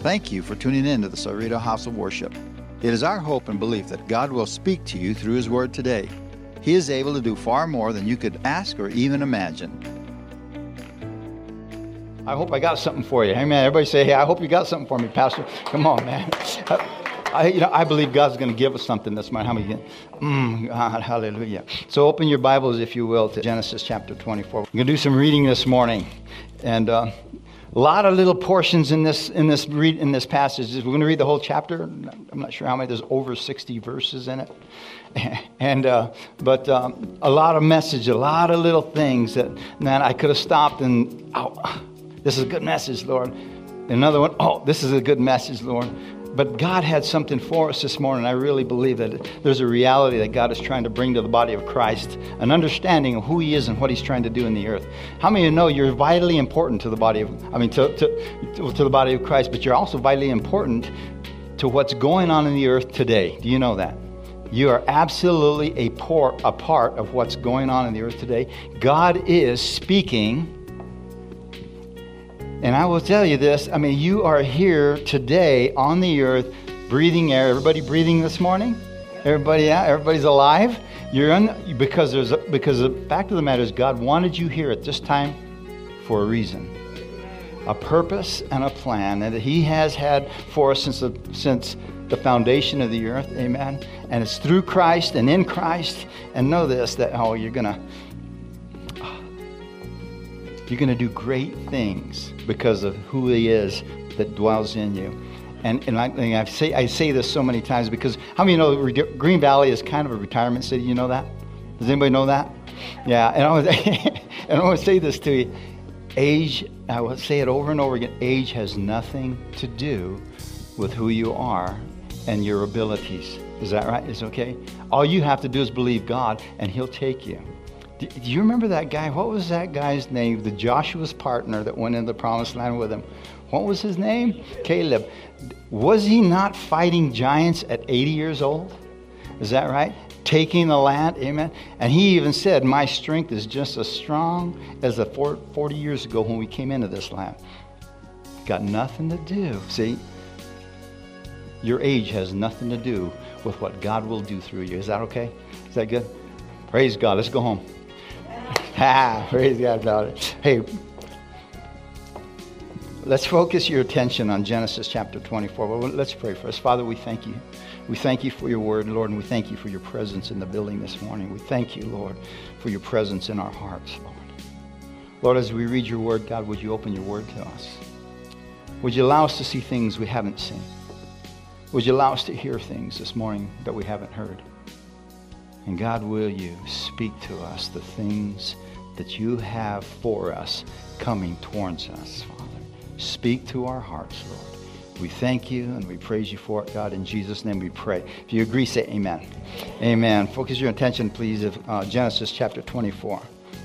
Thank you for tuning in to the Cerrito House of Worship. It is our hope and belief that God will speak to you through His Word today. He is able to do far more than you could ask or even imagine. I hope I got something for you. Amen. Everybody say, hey, I hope you got something for me, Pastor. Come on, man. I believe God's going to give us something this morning. How many get? God, hallelujah. So open your Bibles, if you will, to Genesis chapter 24. We're going to do some reading this morning. And a lot of little portions in this passage. We're going to read the whole chapter. I'm not sure how many. There's over 60 verses in it. But a lot of message, a lot of little things that, man, I could have stopped and, this is a good message, Lord. Another one, this is a good message, Lord. But God had something for us this morning. I really believe that there's a reality that God is trying to bring to the body of Christ, an understanding of who He is and what He's trying to do in the earth. How many of you know you're vitally important to the body of, to the body of Christ, but you're also vitally important to what's going on in the earth today? Do you know that? You are absolutely a part of what's going on in the earth today. God is speaking. And I will tell you this, you are here today on the earth, breathing air. Everybody breathing this morning? Everybody, yeah? Everybody's alive? Because the fact of the matter is God wanted you here at this time for a reason. A purpose and a plan that He has had for us since the foundation of the earth. Amen. And it's through Christ and in Christ. And know this, that you're going to do great things because of who He is that dwells in you. And I say this so many times because how many know Green Valley is kind of a retirement city? You know that? Does anybody know that? Yeah. And I want to say this to you. Age, I will say it over and over again, age has nothing to do with who you are and your abilities. Is that right? Is it okay? All you have to do is believe God and He'll take you. Do you remember that guy? What was that guy's name? The Joshua's partner that went into the promised land with him. What was his name? Caleb. Was he not fighting giants at 80 years old? Is that right? Taking the land, amen? And he even said, my strength is just as strong as the 40 years ago when we came into this land. Got nothing to do. See, your age has nothing to do with what God will do through you. Is that okay? Is that good? Praise God. Let's go home. Praise God about it. Hey, let's focus your attention on Genesis chapter 24. Well, let's pray first. Father, we thank you. We thank you for your word, Lord, and we thank you for your presence in the building this morning. We thank you, Lord, for your presence in our hearts, Lord. Lord, as we read your word, God, would you open your word to us? Would you allow us to see things we haven't seen? Would you allow us to hear things this morning that we haven't heard? And God, will you speak to us the things that you have for us coming towards us, Father. Speak to our hearts, Lord. We thank you and we praise you for it, God. In Jesus' name we pray. If you agree, say amen. Amen. Focus your attention, please, of Genesis chapter 24.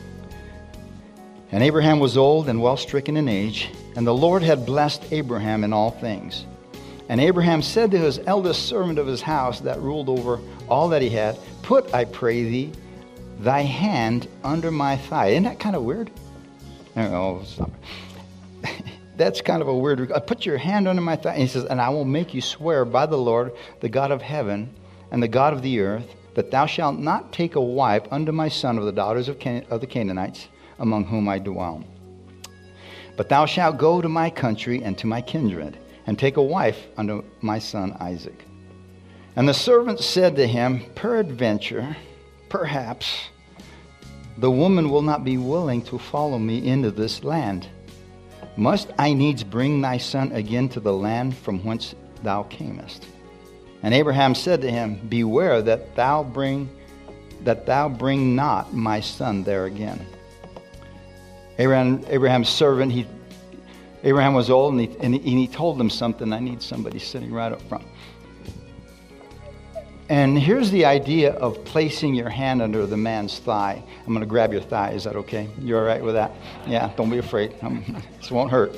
And Abraham was old and well stricken in age, and the Lord had blessed Abraham in all things. And Abraham said to his eldest servant of his house that ruled over all that he had, put, I pray thee, thy hand under my thigh. Isn't that kind of weird? Oh, stop it. That's kind of a weird. Put your hand under my thigh. And he says, and I will make you swear by the Lord, the God of heaven and the God of the earth, that thou shalt not take a wife unto my son of the daughters of the Canaanites, among whom I dwell. But thou shalt go to my country and to my kindred, and take a wife unto my son Isaac. And the servant said to him, peradventure, perhaps, the woman will not be willing to follow me into this land. Must I needs bring thy son again to the land from whence thou camest? And Abraham said to him, beware that thou bring not my son there again. Abraham's servant, Abraham was old, and he told him something. I need somebody sitting right up front. And here's the idea of placing your hand under the man's thigh. I'm going to grab your thigh. Is that okay? You all right with that? Yeah, don't be afraid. This won't hurt.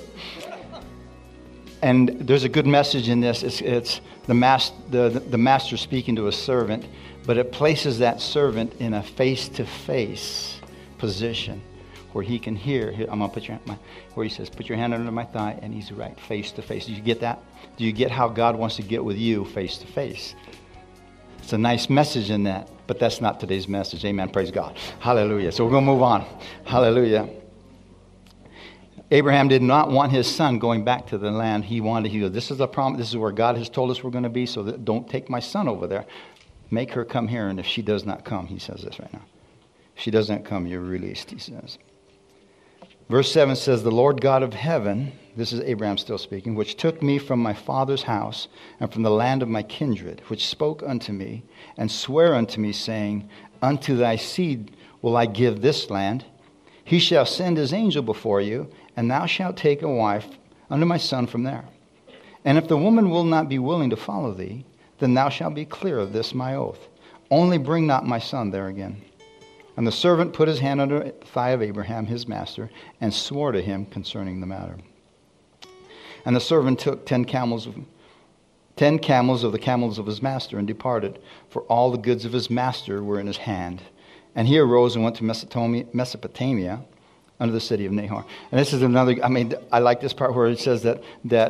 And there's a good message in this. It's the master speaking to a servant, but it places that servant in a face-to-face position where he can hear. I'm going to put where he says, put your hand under my thigh, and he's right, face to face. Do you get that? Do you get how God wants to get with you face to face? It's a nice message in that, but that's not today's message. Amen. Praise God. Hallelujah. So we're going to move on. Hallelujah. Abraham did not want his son going back to the land. He goes, this is a promise. This is where God has told us we're going to be, so don't take my son over there. Make her come here, and if she does not come, he says this right now. If she doesn't come, you're released, he says. Verse 7 says, the Lord God of heaven, this is Abraham still speaking, which took me from my father's house and from the land of my kindred, which spoke unto me and sware unto me, saying, unto thy seed will I give this land. He shall send his angel before you, and thou shalt take a wife unto my son from there. And if the woman will not be willing to follow thee, then thou shalt be clear of this my oath. Only bring not my son there again. And the servant put his hand under the thigh of Abraham, his master, and swore to him concerning the matter. And the servant took 10 camels of the camels of his master and departed, for all the goods of his master were in his hand. And he arose and went to Mesopotamia, under the city of Nahor. And this is another, I like this part where it says that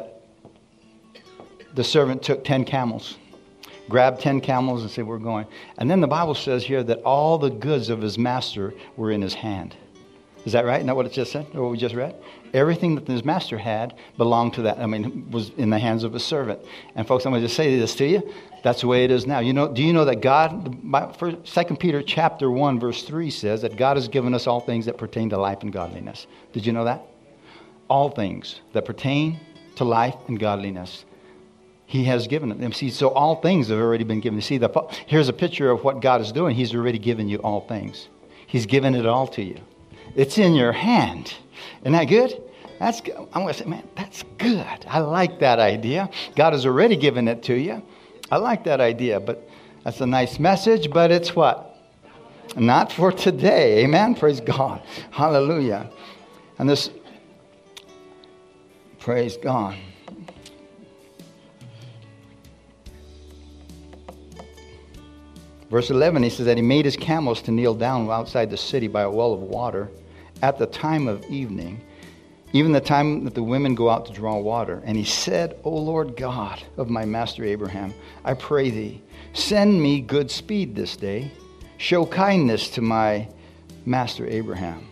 the servant took 10 camels. Grabbed 10 camels and said, we're going. And then the Bible says here that all the goods of his master were in his hand. Is that right? Isn't that what it just said? Or what we just read? Everything that his master had belonged to that. Was in the hands of a servant. And folks, I'm going to just say this to you. That's the way it is now. Do you know that God, 2 Peter chapter 1, verse 3 says that God has given us all things that pertain to life and godliness. Did you know that? All things that pertain to life and godliness. He has given them. See, so all things have already been given. See, here's a picture of what God is doing. He's already given you all things. He's given it all to you. It's in your hand. Isn't that good? That's good. I'm going to say, man, that's good. I like that idea. God has already given it to you. I like that idea, but that's a nice message, but it's what? Not for today. Amen? Praise God. Hallelujah. And this, praise God. Verse 11, he says that he made his camels to kneel down outside the city by a well of water at the time of evening, even the time that the women go out to draw water. And he said, O Lord God of my master Abraham, I pray thee, send me good speed this day. Show kindness to my master Abraham.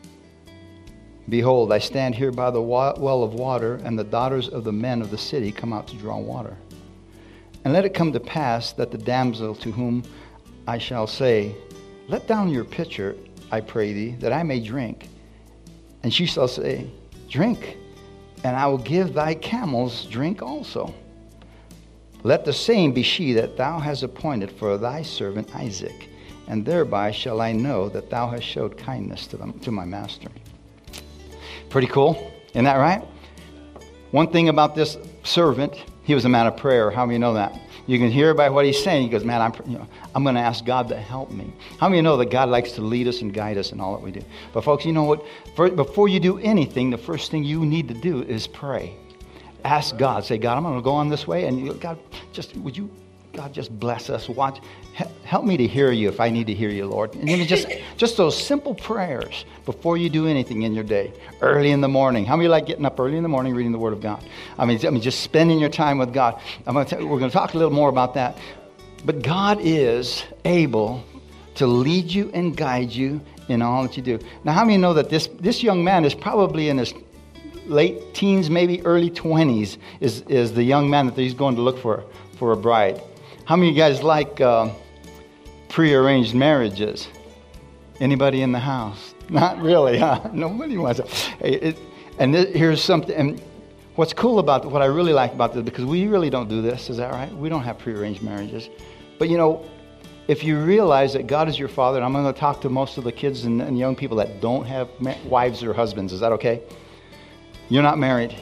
Behold, I stand here by the well of water, and the daughters of the men of the city come out to draw water. And let it come to pass that the damsel to whom I shall say, let down your pitcher, I pray thee, that I may drink. And she shall say, drink, and I will give thy camels drink also. Let the same be she that thou hast appointed for thy servant Isaac, and thereby shall I know that thou hast showed kindness to my master. Pretty cool, isn't that right? One thing about this servant, he was a man of prayer. How many know that? You can hear by what he's saying. He goes, man, I'm going to ask God to help me. How many know that God likes to lead us and guide us in all that we do? But folks, you know what? Before you do anything, the first thing you need to do is pray. Ask God. Say, God, I'm going to go on this way. And God, God, just bless us. Help me to hear you if I need to hear you, Lord. And just those simple prayers before you do anything in your day. Early in the morning. How many like getting up early in the morning reading the Word of God? Just spending your time with God. We're going to talk a little more about that. But God is able to lead you and guide you in all that you do. Now, how many know that this young man is probably in his late teens, maybe early 20s, is the young man that he's going to look for a bride? How many of you guys like prearranged marriages? Anybody in the house? Not really, huh? Nobody wants it. Here's something. And what's cool about what I really like about this, because we really don't do this, is that right? We don't have prearranged marriages. But if you realize that God is your father, and I'm going to talk to most of the kids and young people that don't have wives or husbands, is that okay? You're not married.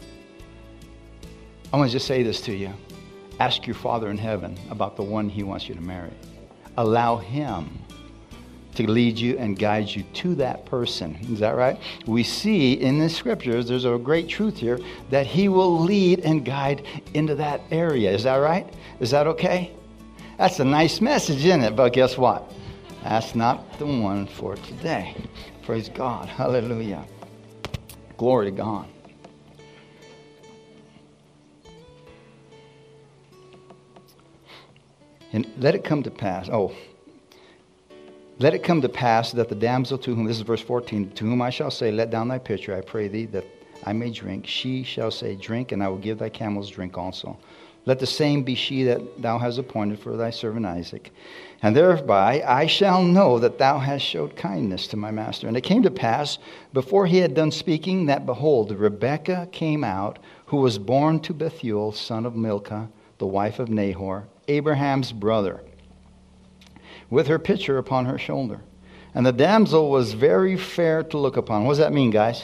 I'm going to just say this to you. Ask your Father in heaven about the one he wants you to marry. Allow him to lead you and guide you to that person. Is that right? We see in the scriptures, there's a great truth here, that he will lead and guide into that area. Is that right? Is that okay? That's a nice message, isn't it? But guess what? That's not the one for today. Praise God. Hallelujah. Glory to God. And let it come to pass. Let it come to pass that the damsel to whom, this is verse 14, to whom I shall say, let down thy pitcher, I pray thee, that I may drink. She shall say, drink, and I will give thy camels drink also. Let the same be she that thou hast appointed for thy servant Isaac. And thereby I shall know that thou hast showed kindness to my master. And it came to pass, before he had done speaking, that behold, Rebekah came out, who was born to Bethuel, son of Milcah, the wife of Nahor, Abraham's brother, with her pitcher upon her shoulder. And the damsel was very fair to look upon. What does that mean, guys?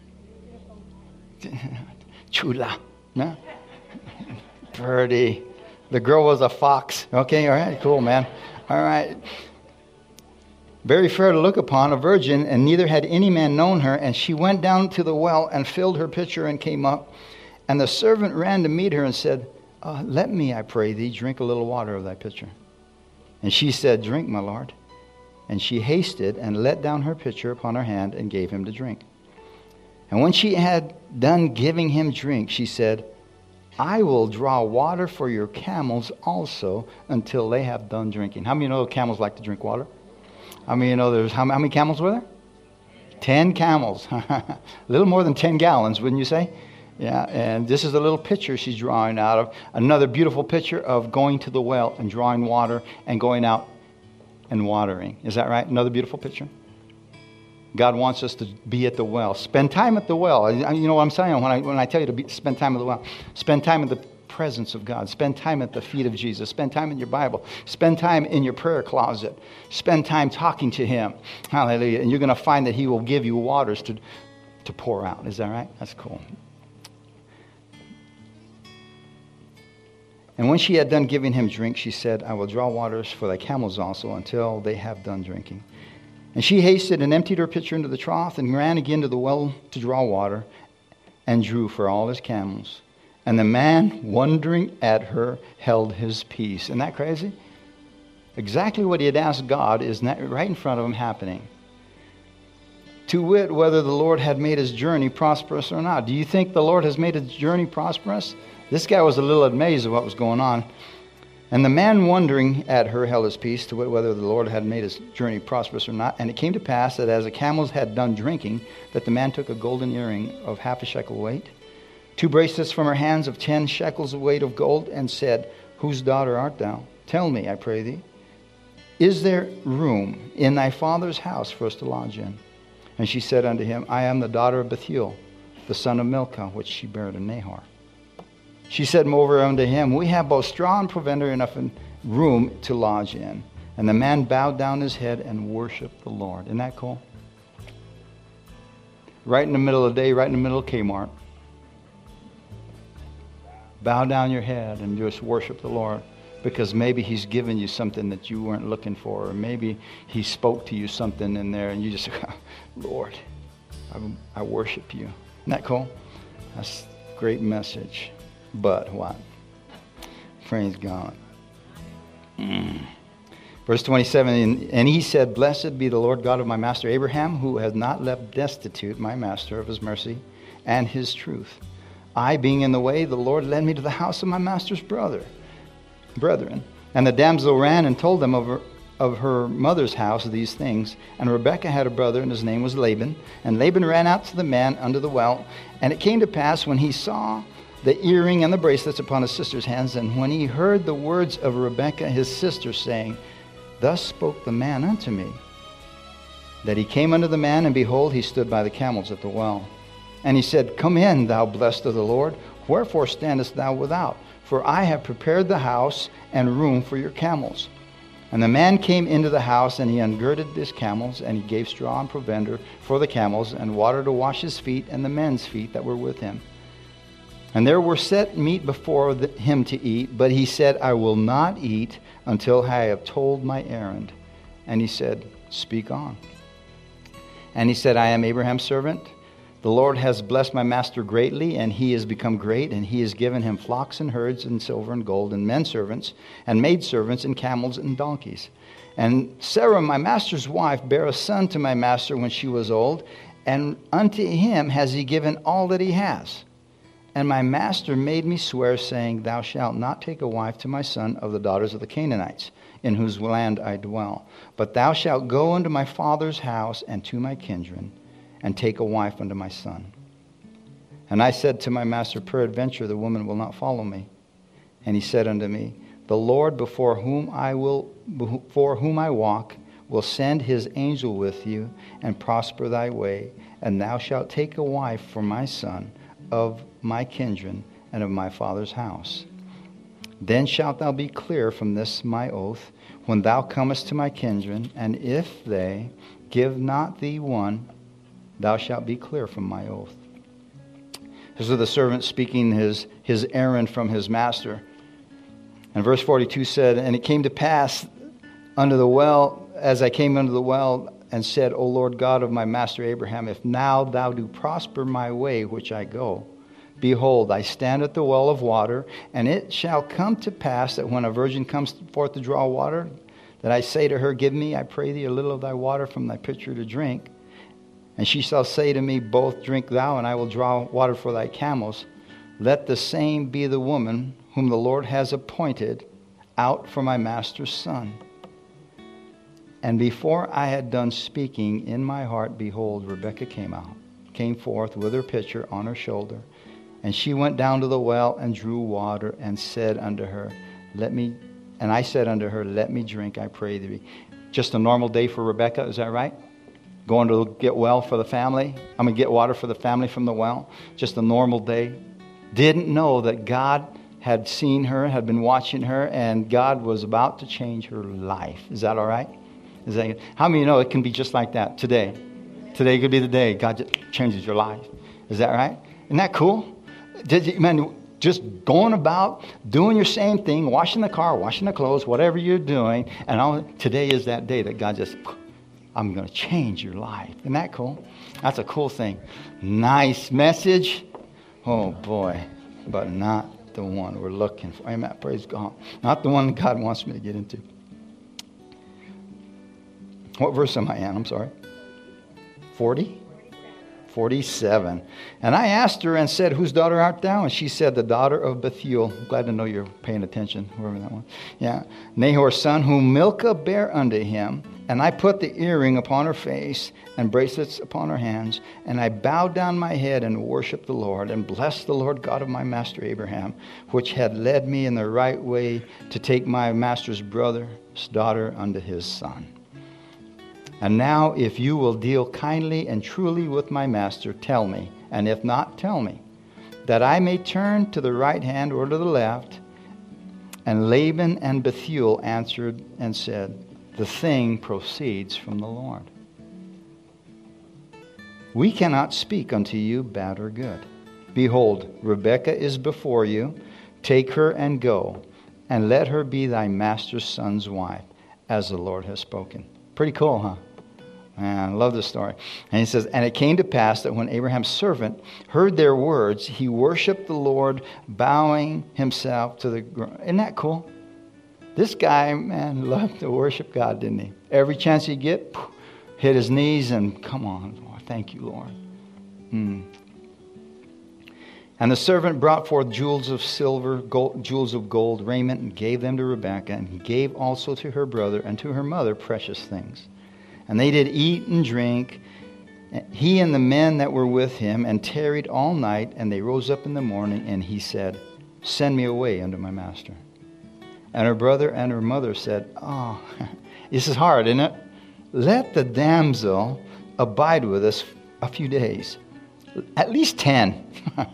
Chula. No? Pretty. The girl was a fox. Okay, all right, cool, man. All right. Very fair to look upon, a virgin, and neither had any man known her. And she went down to the well and filled her pitcher and came up. And the servant ran to meet her and said, let me, I pray thee, drink a little water of thy pitcher. And she said, drink, my lord. And she hasted and let down her pitcher upon her hand and gave him to drink. And when she had done giving him drink, she said, I will draw water for your camels also until they have done drinking. How many know camels like to drink water? How many know there's, how many camels were there? 10 camels. A little more than 10 gallons, wouldn't you say? Yeah, and this is a little picture she's drawing out of. Another beautiful picture of going to the well and drawing water and going out and watering. Is that right? Another beautiful picture? God wants us to be at the well. Spend time at the well. You know what I'm saying when I tell you to spend time at the well. Spend time in the presence of God. Spend time at the feet of Jesus. Spend time in your Bible. Spend time in your prayer closet. Spend time talking to Him. Hallelujah. And you're going to find that He will give you waters to pour out. Is that right? That's cool. And when she had done giving him drink, she said, I will draw waters for thy camels also until they have done drinking. And she hasted and emptied her pitcher into the trough and ran again to the well to draw water and drew for all his camels. And the man, wondering at her, held his peace. Isn't that crazy? Exactly what he had asked God is right in front of him happening. To wit, whether the Lord had made his journey prosperous or not. Do you think the Lord has made his journey prosperous? This guy was a little amazed at what was going on. And the man, wondering at her, held his peace, to wit, whether the Lord had made his journey prosperous or not. And it came to pass that as the camels had done drinking, that the man took a golden earring of 1/2 shekel weight, 2 bracelets from her hands of 10 shekels of weight of gold, and said, Whose daughter art thou? Tell me, I pray thee, is there room in thy father's house for us to lodge in? And she said unto him, I am the daughter of Bethuel, the son of Milcah, which she bare to Nahor. She said moreover unto him, We have both straw and provender enough in room to lodge in. And the man bowed down his head and worshiped the Lord. Isn't that cool? Right in the middle of the day, right in the middle of Kmart. Bow down your head and just worship the Lord. Because maybe He's given you something that you weren't looking for. Or maybe He spoke to you something in there and you just, Lord, I worship you. Isn't that cool? That's a great message. But what? Praise God. Verse 27, and he said, Blessed be the Lord God of my master Abraham, who has not left destitute my master of his mercy and his truth. I, being in the way, the Lord led me to the house of my master's brethren. And the damsel ran and told them of her mother's house these things. And Rebekah had a brother, and his name was Laban. And Laban ran out to the man under the well. And it came to pass, when he saw the earring and the bracelets upon his sister's hands, and when he heard the words of Rebekah his sister, saying, Thus spoke the man unto me, that he came unto the man, and behold, he stood by the camels at the well. And he said, Come in, thou blessed of the Lord, wherefore standest thou without? For I have prepared the house and room for your camels. And the man came into the house, and he ungirded his camels, and he gave straw and provender for the camels, and water to wash his feet and the men's feet that were with him. And there were set meat before him to eat, but he said, I will not eat until I have told my errand. And he said, Speak on. And he said, I am Abraham's servant. The Lord has blessed my master greatly, and he has become great, and he has given him flocks and herds and silver and gold, and men servants and maid servants and camels and donkeys. And Sarah, my master's wife, bare a son to my master when she was old, and unto him has he given all that he has. And my master made me swear, saying, Thou shalt not take a wife to my son of the daughters of the Canaanites, in whose land I dwell. But thou shalt go unto my father's house and to my kindred, and take a wife unto my son. And I said to my master, Peradventure the woman will not follow me. And he said unto me, The Lord before whom I walk will send his angel with you, and prosper thy way, and thou shalt take a wife for my son of my kindred and of my father's house. Then shalt thou be clear from this my oath, when thou comest to my kindred, and if they give not thee one, thou shalt be clear from my oath. This is the servant speaking his errand from his master. And verse 42 said, And it came to pass unto the well, as I came unto the well, and said, O Lord God of my master Abraham, if now thou do prosper my way which I go, behold, I stand at the well of water, and it shall come to pass that when a virgin comes forth to draw water, that I say to her, Give me, I pray thee, a little of thy water from thy pitcher to drink. And she shall say to me, Both drink thou, and I will draw water for thy camels. Let the same be the woman whom the Lord has appointed out for my master's son. And before I had done speaking in my heart, behold, Rebekah came forth with her pitcher on her shoulder. And she went down to the well and drew water, and said unto her, I said unto her, Let me drink, I pray thee. Just a normal day for Rebekah, is that right? Going to get well for the family. Get water for the family from the well. Just a normal day. Didn't know that God had seen her, had been watching her, and God was about to change her life. Is that all right? How many know it can be just like that today? Today could be the day God just changes your life. Is that right? Isn't that cool? Just going about doing your same thing, washing the car, washing the clothes, whatever you're doing, and today is that day that God just, I'm going to change your life. Isn't that cool? That's a cool thing. Nice message. Oh boy, but not the one we're looking for. Amen. Praise God. Not the one God wants me to get into. What verse am I in? I'm sorry. 40? 47. And I asked her and said, Whose daughter art thou? And she said, The daughter of Bethuel. I'm glad to know you're paying attention, whoever that was. Yeah. Nahor's son, whom Milcah bare unto him. And I put the earring upon her face and bracelets upon her hands. And I bowed down my head and worshipped the Lord, and blessed the Lord God of my master Abraham, which had led me in the right way to take my master's brother's daughter unto his son. And now, if you will deal kindly and truly with my master, tell me, and if not, tell me, that I may turn to the right hand or to the left. And Laban and Bethuel answered and said, The thing proceeds from the Lord. We cannot speak unto you bad or good. Behold, Rebekah is before you. Take her and go, and let her be thy master's son's wife, as the Lord has spoken. Pretty cool, huh? Man, I love this story. And he says, And it came to pass that when Abraham's servant heard their words, he worshipped the Lord, bowing himself to the ground. Isn't that cool? This guy, man, loved to worship God, didn't he? Every chance he'd get, hit his knees and, come on, Lord, thank you, Lord. And the servant brought forth jewels of silver, jewels of gold, raiment, and gave them to Rebekah. And he gave also to her brother and to her mother precious things. And they did eat and drink, he and the men that were with him, and tarried all night. And they rose up in the morning, and he said, Send me away unto my master. And her brother and her mother said, Oh, this is hard, isn't it? Let the damsel abide with us a few days, at least 10.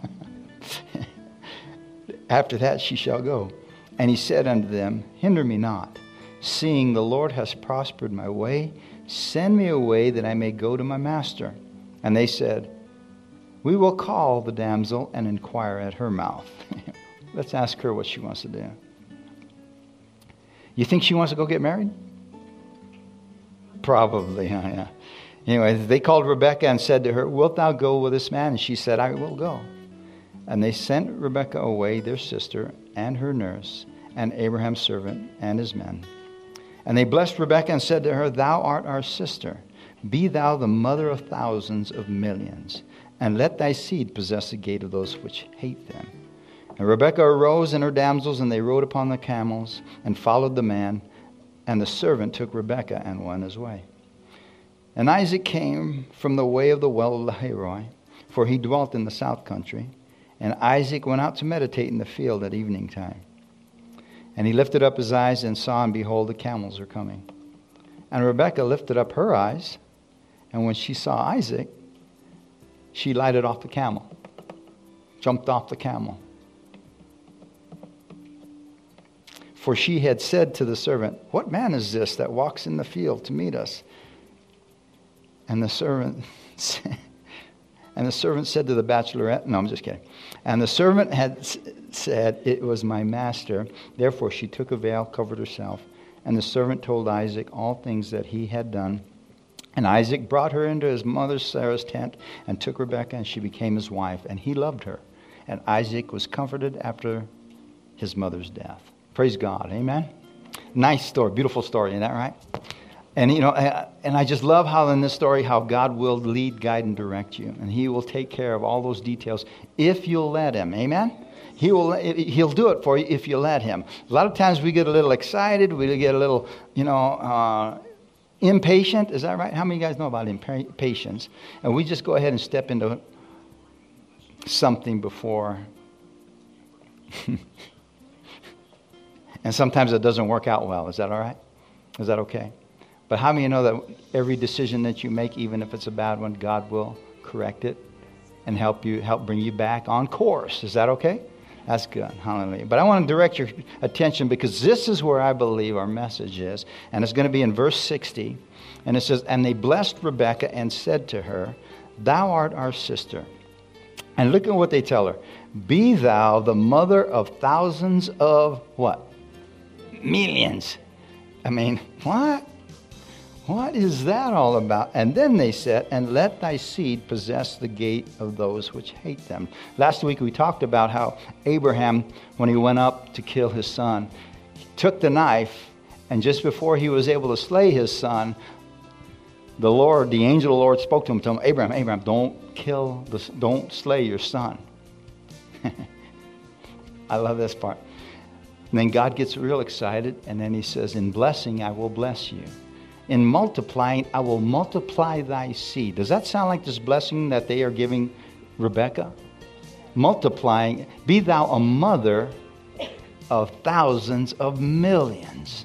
After that she shall go. And he said unto them, Hinder me not, seeing the Lord has prospered my way. Send me away that I may go to my master. And they said, We will call the damsel and inquire at her mouth. Let's ask her what she wants to do. You think she wants to go get married? Probably, yeah. Anyway, they called Rebekah and said to her, Wilt thou go with this man? And she said, I will go. And they sent Rebekah away, their sister, and her nurse, and Abraham's servant, and his men. And they blessed Rebekah and said to her, Thou art our sister. Be thou the mother of thousands of millions, and let thy seed possess the gate of those which hate them. And Rebekah arose and her damsels, and they rode upon the camels, and followed the man. And the servant took Rebekah and went his way. And Isaac came from the way of the well of Lahairoi, for he dwelt in the south country. And Isaac went out to meditate in the field at evening time. And he lifted up his eyes and saw, and behold, the camels are coming. And Rebekah lifted up her eyes, and when she saw Isaac, she lighted off the camel, jumped off the camel. For she had said to the servant, What man is this that walks in the field to meet us? And the servant said to the bachelorette, no, I'm just kidding. And the servant had said, It was my master. Therefore she took a veil, covered herself. And the servant told Isaac all things that he had done. And Isaac brought her into his mother Sarah's tent and took Rebekah, and she became his wife. And he loved her. And Isaac was comforted after his mother's death. Praise God. Amen. Nice story. Beautiful story. Isn't that right? And, and I just love how in this story, how God will lead, guide, and direct you. And he will take care of all those details if you'll let him. Amen? He'll do it for you if you let him. A lot of times we get a little excited. We get a little, impatient. Is that right? How many of you guys know about impatience? And we just go ahead and step into something before. And sometimes it doesn't work out well. Is that all right? Is that okay? But how many of you know that every decision that you make, even if it's a bad one, God will correct it and help bring you back on course? Is that okay? That's good. Hallelujah. But I want to direct your attention because this is where I believe our message is. And it's going to be in verse 60. And it says, And they blessed Rebekah and said to her, Thou art our sister. And look at what they tell her. Be thou the mother of thousands of what? Millions. I mean, what? What is that all about? And then they said, And let thy seed possess the gate of those which hate them. Last week we talked about how Abraham, when he went up to kill his son, took the knife, and just before he was able to slay his son, the angel of the Lord spoke to him, told him, Abraham, don't slay your son. I love this part. And then God gets real excited, and then he says, In blessing I will bless you. In multiplying, I will multiply thy seed. Does that sound like this blessing that they are giving Rebekah? Multiplying, be thou a mother of thousands of millions.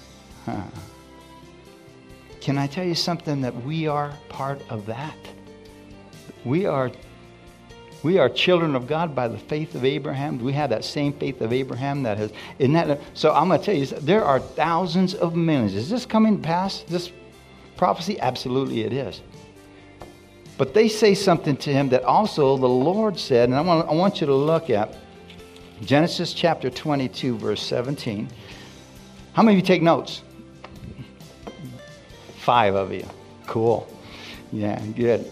Can I tell you something, that we are part of that? We are children of God by the faith of Abraham. We have that same faith of Abraham that has. So I'm going to tell you, there are thousands of millions. Is this coming past this prophecy? Absolutely it is. But they say something to him that also the Lord said, and I want you to look at Genesis chapter 22, verse 17. How many of you take notes? 5 of you. Cool. Yeah, good.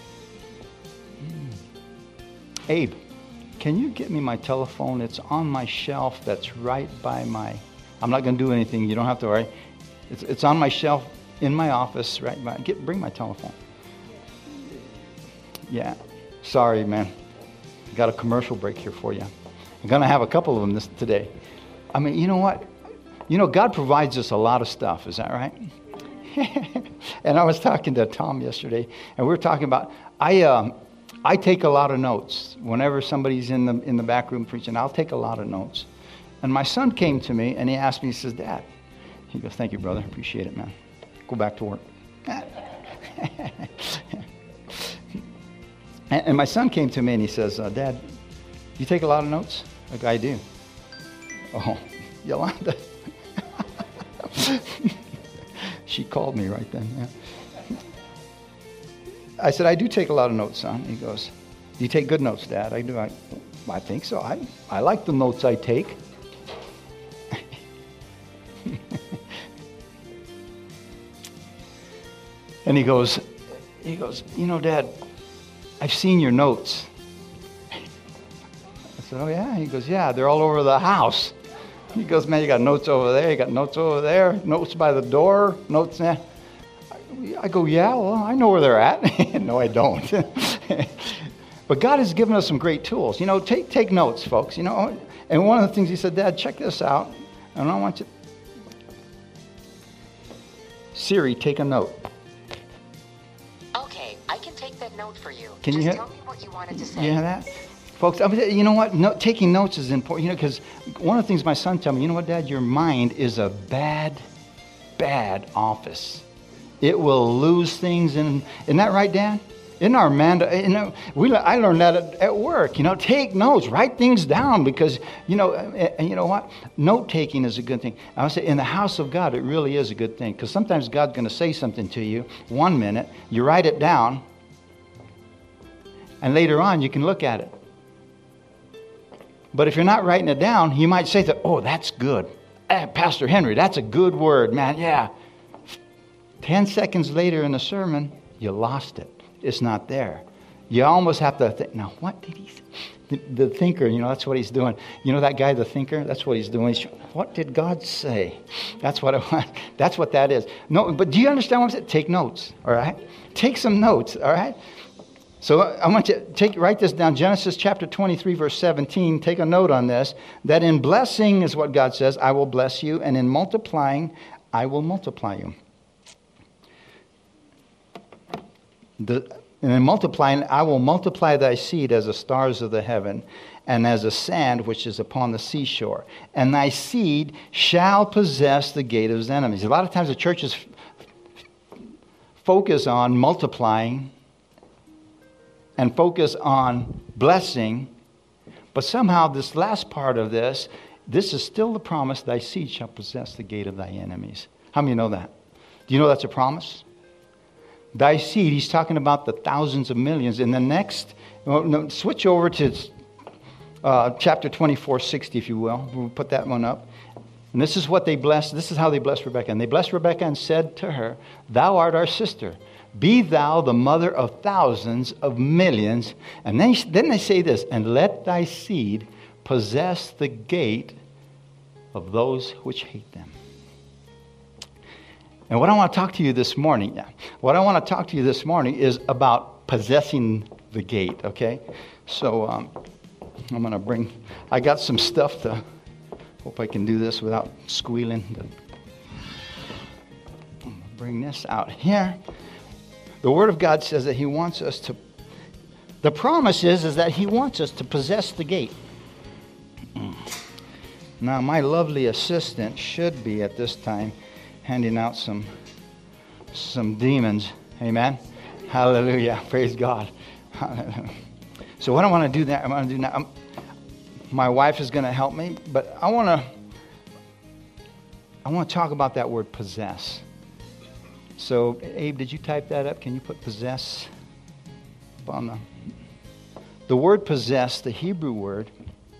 Abe, can you get me my telephone? It's on my shelf that's right by my... I'm not going to do anything. You don't have to worry. It's on my shelf in my office right by... Bring my telephone. Yeah. Sorry, man. Got a commercial break here for you. I'm going to have a couple of them today. I mean, you know what? God provides us a lot of stuff. Is that right? And I was talking to Tom yesterday, and we were talking about... I take a lot of notes. Whenever somebody's in the back room preaching, I'll take a lot of notes. And my son came to me and he asked me, he says, Dad, he goes, thank you, brother. Appreciate it, man. Go back to work. And my son came to me and he says, Dad, you take a lot of notes? Like, I do. Oh, Yolanda. She called me right then, yeah. I said, I do take a lot of notes, son. He goes, do you take good notes, Dad? I do. I think so. I like the notes I take. And he goes, Dad, I've seen your notes. I said, oh, yeah? He goes, yeah, they're all over the house. He goes, man, you got notes over there, you got notes over there, notes by the door, notes there. I go, yeah, well, I know where they're at. No, I don't. But God has given us some great tools. You know, take notes, folks. You know, and one of the things he said, Dad, check this out. And I want you, Siri, take a note. Okay, I can take that note for you. Can Just you tell me what you wanted to say. You hear that? Folks, you know what? Taking notes is important, you know, because one of the things my son told me, you know what, Dad? Your mind is a bad office. It will lose things. Isn't that right, Dan? Isn't our man? You know, I learned that at work. You know, take notes, write things down, because you know, and you know what? Note taking is a good thing. I would say in the house of God, it really is a good thing, because sometimes God's going to say something to you 1 minute, you write it down, and later on you can look at it. But if you're not writing it down, you might say that, oh, that's good. Pastor Henry, that's a good word, man. Yeah. 10 seconds later in the sermon, you lost it. It's not there. You almost have to think, now, what did he say? The thinker, you know, that's what he's doing. You know that guy, the thinker? That's what he's doing. What did God say? That's what I want. That's what that is. No, but do you understand what I'm saying? Take notes, all right? Take some notes, all right? So I want you to write this down. Genesis chapter 23, verse 17. Take a note on this. That in blessing is what God says, I will bless you. And in multiplying, I will multiply you. And in multiplying, I will multiply thy seed as the stars of the heaven, and as the sand which is upon the seashore. And thy seed shall possess the gate of his enemies. A lot of times the churches focus on multiplying and focus on blessing, but somehow this last part of this is still the promise, thy seed shall possess the gate of thy enemies. How many know that? Do you know that's a promise? Thy seed, he's talking about the thousands of millions. In the next, switch over to chapter 24:60, if you will. We'll put that one up. And this is what they blessed. This is how they blessed Rebekah. And they blessed Rebekah and said to her, thou art our sister. Be thou the mother of thousands of millions. And then they say this, and let thy seed possess the gate of those which hate them. And what I want to talk to you this morning, is about possessing the gate, okay? So I'm going to I got some stuff to, hope I can do this without squealing. I'm going to bring this out here. The Word of God says that He wants us to, the promise is that He wants us to possess the gate. Now, my lovely assistant should be at this time handing out some demons. Amen? Hallelujah. Praise God. So what I want to do now, my wife is going to help me, but I want to talk about that word possess. So, Abe, did you type that up? Can you put possess on the word possess, the Hebrew word,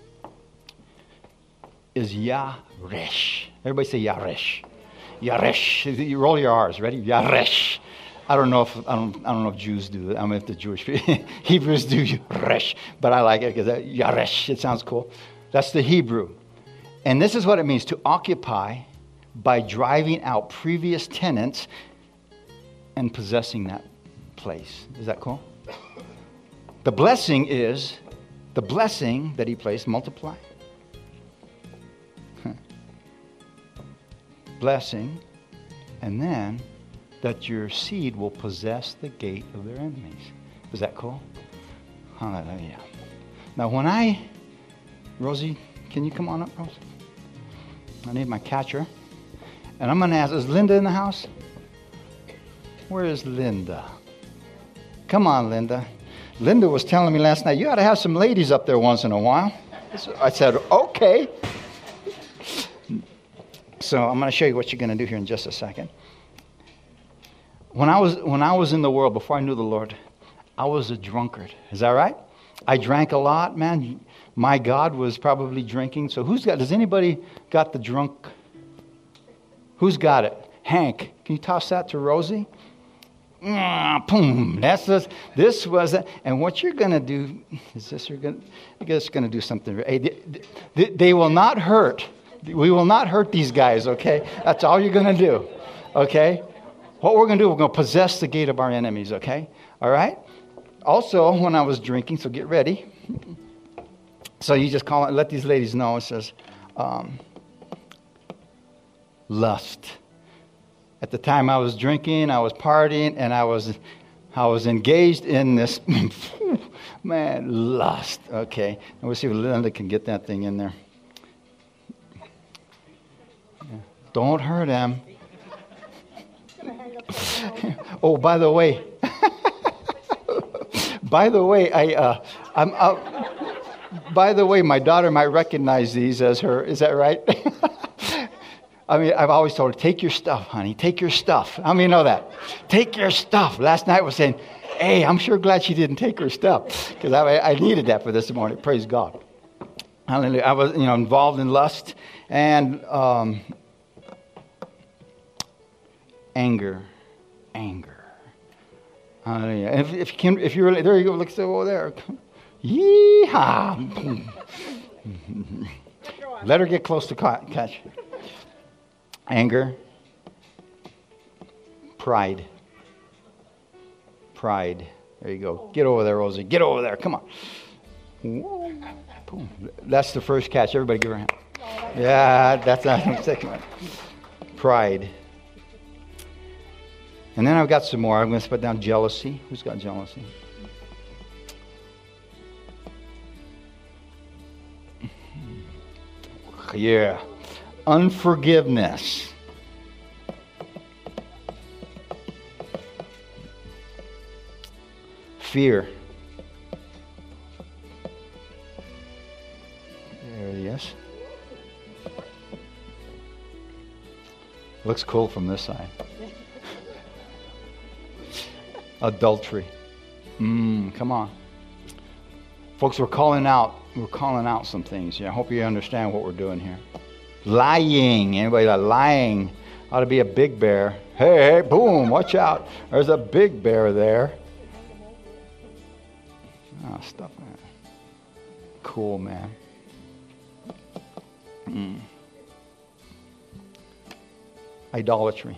is yaresh. Everybody say yaresh. Yaresh. You roll your R's. Ready? Yaresh. I don't know if Jews do it. I mean, if the Jewish Hebrews do yaresh, but I like it because yaresh. It sounds cool. That's the Hebrew, and this is what it means to occupy by driving out previous tenants and possessing that place. Is that cool? The blessing that He placed, multiply. Blessing, and then that your seed will possess the gate of their enemies. Is that cool? Hallelujah. Now Rosie, can you come on up, Rosie? I need my catcher. And I'm going to ask, is Linda in the house? Where is Linda? Come on, Linda. Linda was telling me last night, you ought to have some ladies up there once in a while. So I said, okay. So I'm going to show you what you're going to do here in just a second. When I was in the world, before I knew the Lord, I was a drunkard. Is that right? I drank a lot, man. My God was probably drinking. So does anybody got the drunk? Who's got it? Hank, can you toss that to Rosie? Boom. This was it. And what you're going to do is this. You're just going to do something. They will not hurt We will not hurt these guys, okay? That's all you're going to do, okay? What we're going to do, we're going to possess the gate of our enemies, okay? All right? Also, when I was drinking, so get ready. So you just call it, let these ladies know. It says, lust. At the time I was drinking, I was partying, and I was engaged in this, man, lust. Okay. And we'll see if Linda can get that thing in there. Yeah. Don't hurt him. Oh, by the way, my daughter might recognize these as her. Is that right? I mean, I've always told her, take your stuff, honey. Take your stuff. How many know that? Take your stuff. Last night I was saying, hey, I'm sure glad she didn't take her stuff, because I needed that for this morning. Praise God. Hallelujah. I was, involved in lust and anger. Hallelujah. And if you really, there you go. Look over there. Yeehaw! Let her get close to catch. Anger. Pride. There you go. Get over there, Rosie. Get over there. Come on. Boom. That's the first catch. Everybody give her a hand. Yeah, that's not the second one. Pride. And then I've got some more. I'm going to put down jealousy. Who's got jealousy? Yeah. Unforgiveness. Fear. There it is. Looks cool from this side. Adultery. Come on. Folks, we're calling out some things. I hope you understand what we're doing here. Lying. Anybody that lying ought to be a big bear. Hey, boom, watch out. There's a big bear there. Oh, stuff, man. Cool, man. Idolatry.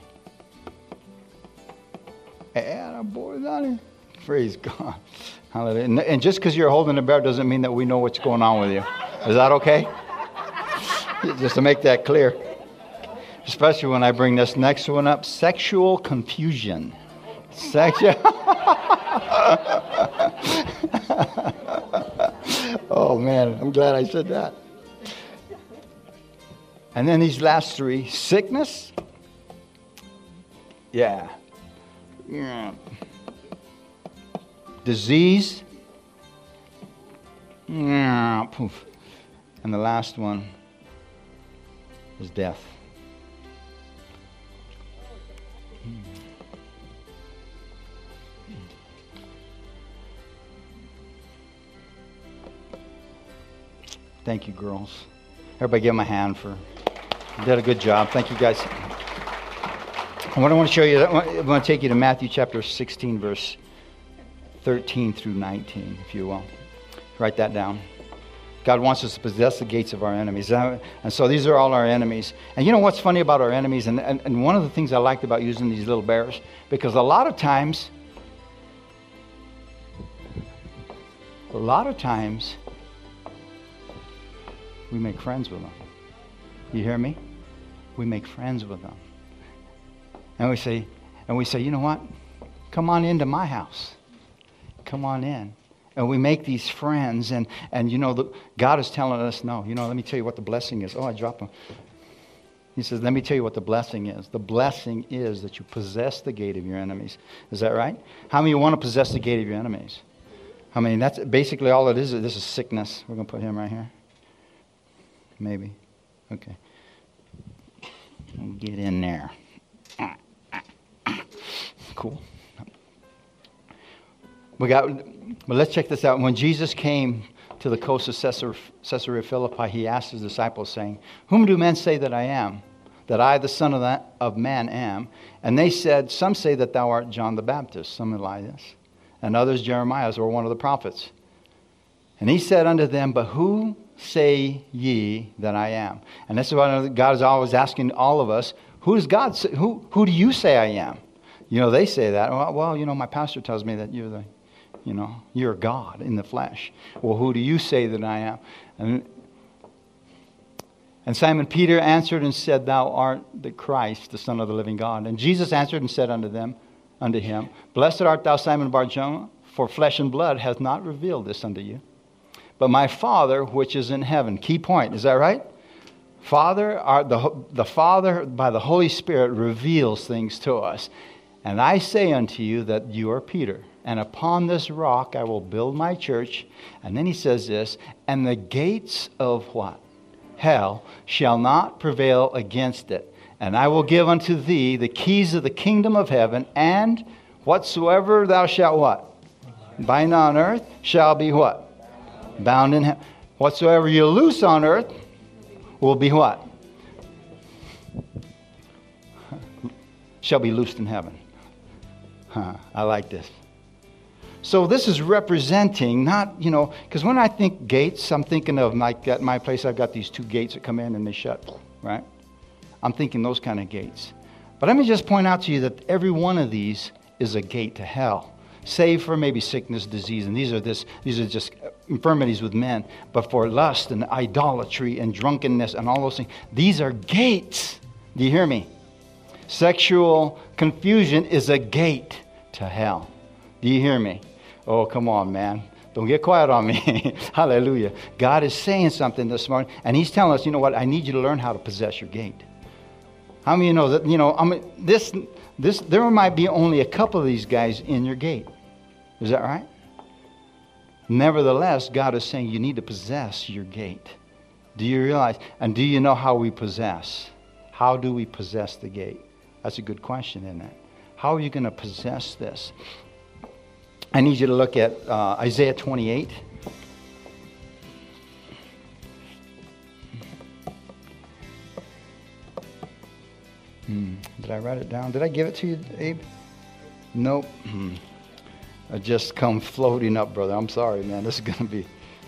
And boys on here. Praise God. Hallelujah. And just because you're holding a bear doesn't mean that we know what's going on with you. Is that okay? Just to make that clear. Especially when I bring this next one up. Sexual confusion. Oh, man. I'm glad I said that. And then these last three. Sickness. Yeah. Disease. Poof. And the last one is death. Thank you, girls. Everybody give them a hand you did a good job. Thank you, guys. What I want to show you, I want to take you to Matthew chapter 16, verse 13 through 19, if you will. Write that down. God wants us to possess the gates of our enemies. And so these are all our enemies. And you know what's funny about our enemies? And one of the things I liked about using these little bears, because a lot of times, we make friends with them. You hear me? We make friends with them. And we say, you know what? Come on into my house. Come on in. And we make these friends, and God is telling us, no, let me tell you what the blessing is. Oh, I dropped them. He says, let me tell you what the blessing is. The blessing is that you possess the gate of your enemies. Is that right? How many of you want to possess the gate of your enemies? I mean, that's basically all it is. This is sickness. We're going to put him right here. Maybe. Okay. Get in there. Cool. But let's check this out. When Jesus came to the coast of Caesarea Philippi, he asked his disciples, saying, "Whom do men say that I am? That I, the Son of Man, am?" And they said, "Some say that thou art John the Baptist, some Elias, and others Jeremiah, or one of the prophets." And he said unto them, but who say ye that I am? And this is what God is always asking all of us. Who does God say, who do you say I am? You know, they say that. Well, you know, my pastor tells me that you're God in the flesh. Well, who do you say that I am? And Simon Peter answered and said, thou art the Christ, the Son of the living God. And Jesus answered and said unto him, blessed art thou, Simon Bar-Jonah, for flesh and blood hath not revealed this unto you, but my Father which is in heaven. Key point, is that right? The Father by the Holy Spirit reveals things to us. And I say unto you that you are Peter, and upon this rock I will build my church. And then he says this, and the gates of what? Hell shall not prevail against it. And I will give unto thee the keys of the kingdom of heaven, and whatsoever thou shalt what? Bind on earth shall be what? Bound in heaven. Whatsoever you loose on earth will be what? Shall be loosed in heaven. I like this. So this is representing not, because when I think gates, I'm thinking of like at my place, I've got these two gates that come in and they shut, right? I'm thinking those kind of gates. But let me just point out to you that every one of these is a gate to hell, save for maybe sickness, disease, and these are just infirmities with men. But for lust and idolatry and drunkenness and all those things, these are gates. Do you hear me? Sexual confusion is a gate to hell. Do you hear me? Oh, come on, man. Don't get quiet on me. Hallelujah. God is saying something this morning, and he's telling us, you know what? I need you to learn how to possess your gate. How many of you know that, there might be only a couple of these guys in your gate. Is that right? Nevertheless, God is saying you need to possess your gate. Do you realize? And do you know how we possess? How do we possess the gate? That's a good question, isn't it? How are you going to possess this? I need you to look at Isaiah 28. Did I write it down? Did I give it to you, Abe? Nope. I just come floating up, brother. I'm sorry, man. This is going to be...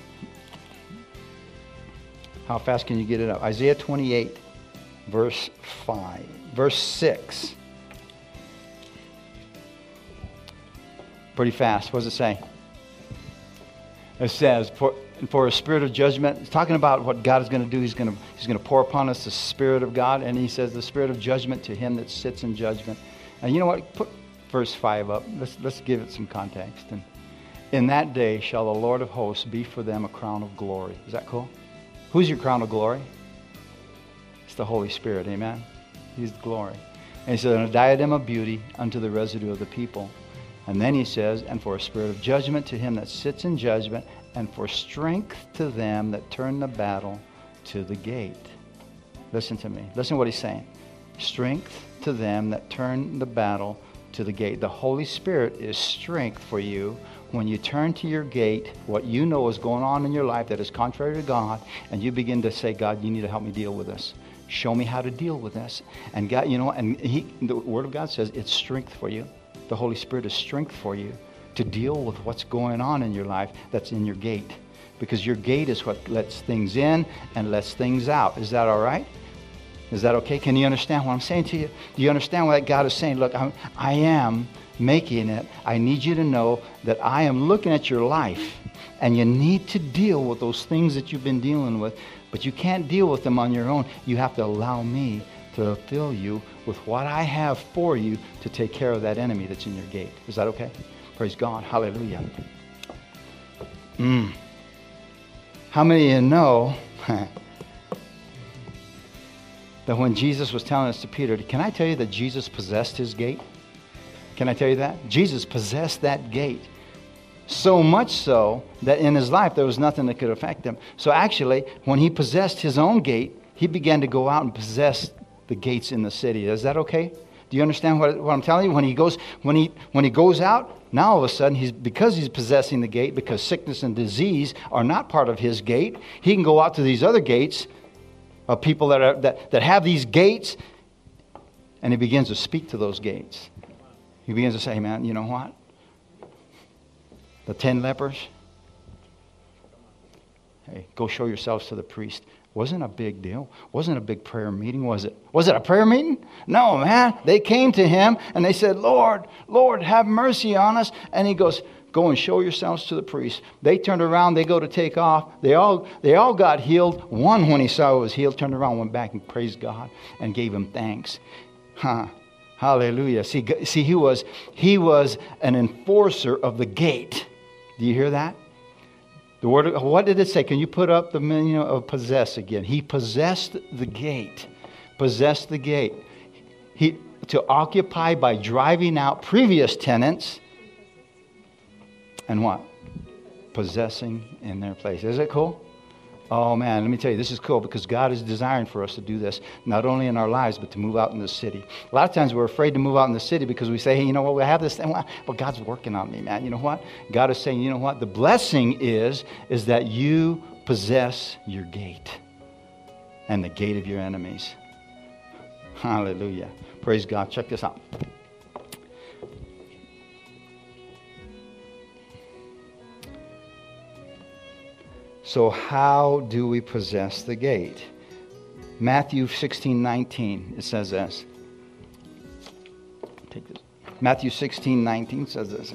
How fast can you get it up? Isaiah 28, verse 5. Verse 6. Pretty fast. What does it say? It says, for a spirit of judgment. It's talking about what God is going to do. He's going to pour upon us the Spirit of God. And he says, the spirit of judgment to him that sits in judgment. And you know what? Put verse 5 up. Let's give it some context. And in that day shall the Lord of hosts be for them a crown of glory. Is that cool? Who's your crown of glory? It's the Holy Spirit. Amen? He's the glory. And he says, and a diadem of beauty unto the residue of the people. And then he says, and for a spirit of judgment to him that sits in judgment, and for strength to them that turn the battle to the gate. Listen to me. Listen to what he's saying. Strength to them that turn the battle to the gate. The Holy Spirit is strength for you when you turn to your gate, what you know is going on in your life that is contrary to God, and you begin to say, God, you need to help me deal with this. Show me how to deal with this. And God, the Word of God says it's strength for you. The Holy Spirit is strength for you to deal with what's going on in your life that's in your gate. Because your gate is what lets things in and lets things out. Is that all right? Is that okay? Can you understand what I'm saying to you? Do you understand what God is saying? Look, I am making it. I need you to know that I am looking at your life, and you need to deal with those things that you've been dealing with, but you can't deal with them on your own. You have to allow me to fill you with what I have for you to take care of that enemy that's in your gate. Is that okay? Praise God. Hallelujah. How many of you know that when Jesus was telling us to Peter, can I tell you that Jesus possessed his gate? Can I tell you that? Jesus possessed that gate. So much so that in his life there was nothing that could affect him. So actually, when he possessed his own gate, he began to go out and possess the gates in the city. Is that okay? Do you understand what I'm telling you? When he goes out, now all of a sudden, because he's possessing the gate, because sickness and disease are not part of his gate, he can go out to these other gates of people that have these gates, and he begins to speak to those gates. He begins to say, man, you know what? The 10 lepers, Hey, go show yourselves to the priest. Wasn't a big deal. Wasn't a big prayer meeting, was it? Was it a prayer meeting? No, man. They came to him and they said, Lord, Lord, have mercy on us. And he goes, go and show yourselves to the priest. They turned around. They go to take off. They all got healed. One, when he saw he was healed, turned around, went back and praised God and gave him thanks. Hallelujah. See, he was an enforcer of the gate. Do you hear that? The word, what did it say? Can you put up the meaning of possess again? He possessed the gate. Possessed the gate. To occupy by driving out previous tenants and what? Possessing in their place. Is it cool? Oh man, let me tell you, this is cool because God is desiring for us to do this, not only in our lives, but to move out in the city. A lot of times we're afraid to move out in the city because we say, hey, you know what, we have this thing. Well, God's working on me, man. You know what? God is saying, you know what? The blessing is that you possess your gate and the gate of your enemies. Hallelujah. Praise God. Check this out. So how do we possess the gate? Matthew 16:19, it says this. Take this. Matthew 16:19 says this.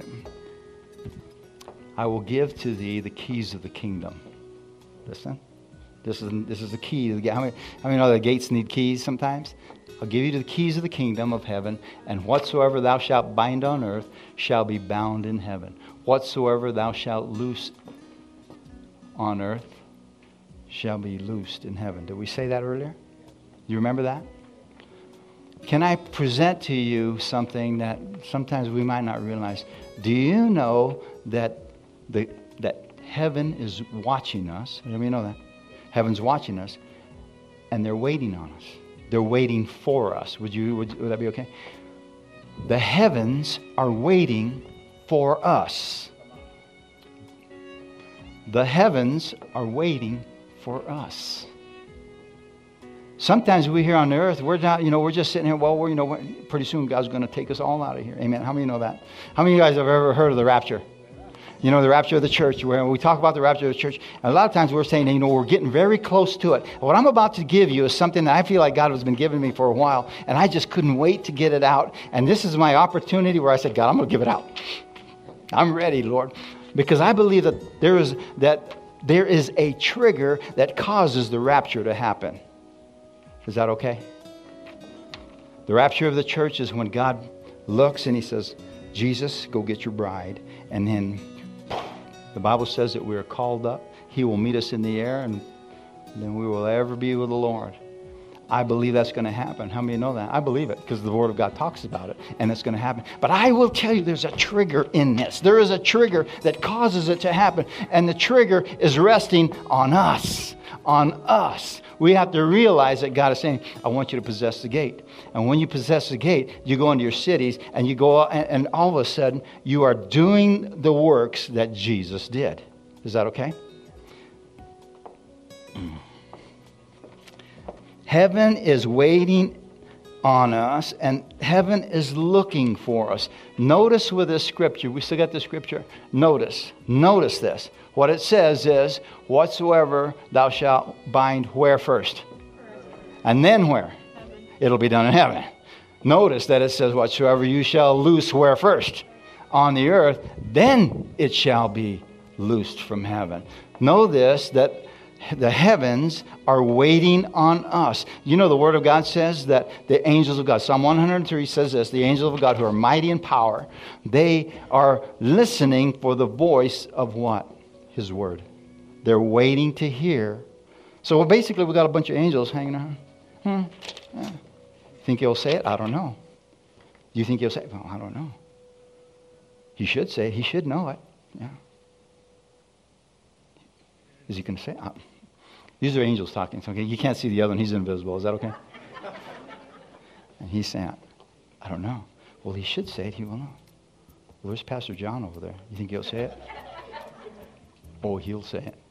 I will give to thee the keys of the kingdom. Listen. This is the key to the gate. How many know that gates need keys sometimes? I'll give you the keys of the kingdom of heaven, and whatsoever thou shalt bind on earth shall be bound in heaven. Whatsoever thou shalt loose on earth shall be loosed in heaven. Did we say that earlier? You remember that? Can I present to you something that sometimes we might not realize? Do you know that heaven is watching us? Let me know that. Heaven's watching us, and they're waiting on us. They're waiting for us. Would that be okay? The heavens are waiting for us. The heavens are waiting for us. Sometimes we here on the earth, we're not, we're just sitting here. Well, pretty soon God's going to take us all out of here. Amen. How many know that? How many of you guys have ever heard of the rapture? The rapture of the church, where we talk about the rapture of the church. And a lot of times we're saying, we're getting very close to it. What I'm about to give you is something that I feel like God has been giving me for a while, and I just couldn't wait to get it out. And this is my opportunity where I said, God, I'm going to give it out. I'm ready, Lord. Because I believe that there is a trigger that causes the rapture to happen. Is that okay? The rapture of the church is when God looks and he says, Jesus, go get your bride. And then the Bible says that we are called up. He will meet us in the air, and then we will ever be with the Lord. I believe that's going to happen. How many know that? I believe it because the Word of God talks about it, and it's going to happen. But I will tell you, there's a trigger in this. There is a trigger that causes it to happen, and the trigger is resting on us. On us. We have to realize that God is saying, I want you to possess the gate. And when you possess the gate, you go into your cities, and you go, and all of a sudden, you are doing the works that Jesus did. Is that okay? Heaven is waiting on us, and heaven is looking for us. Notice with this scripture, we still got the scripture. Notice this. What it says is, whatsoever thou shalt bind where first? And then where? Heaven. It'll be done in heaven. Notice that it says, whatsoever you shall loose where first? On the earth, then it shall be loosed from heaven. Know this, that the heavens are waiting on us. The Word of God says that the angels of God, Psalm 103 says this, the angels of God who are mighty in power, they are listening for the voice of what? His Word. They're waiting to hear. So basically we got a bunch of angels hanging around. Think he'll say it? I don't know. Do you think he'll say it? Well, I don't know. He should say it. He should know it. Yeah. Is he going to say it? These are angels talking. Okay, you can't see the other one. He's invisible. Is that okay? And he's saying, I don't know. Well, he should say it. He will know. Well, there's Pastor John over there. You think he'll say it? Oh, he'll say it.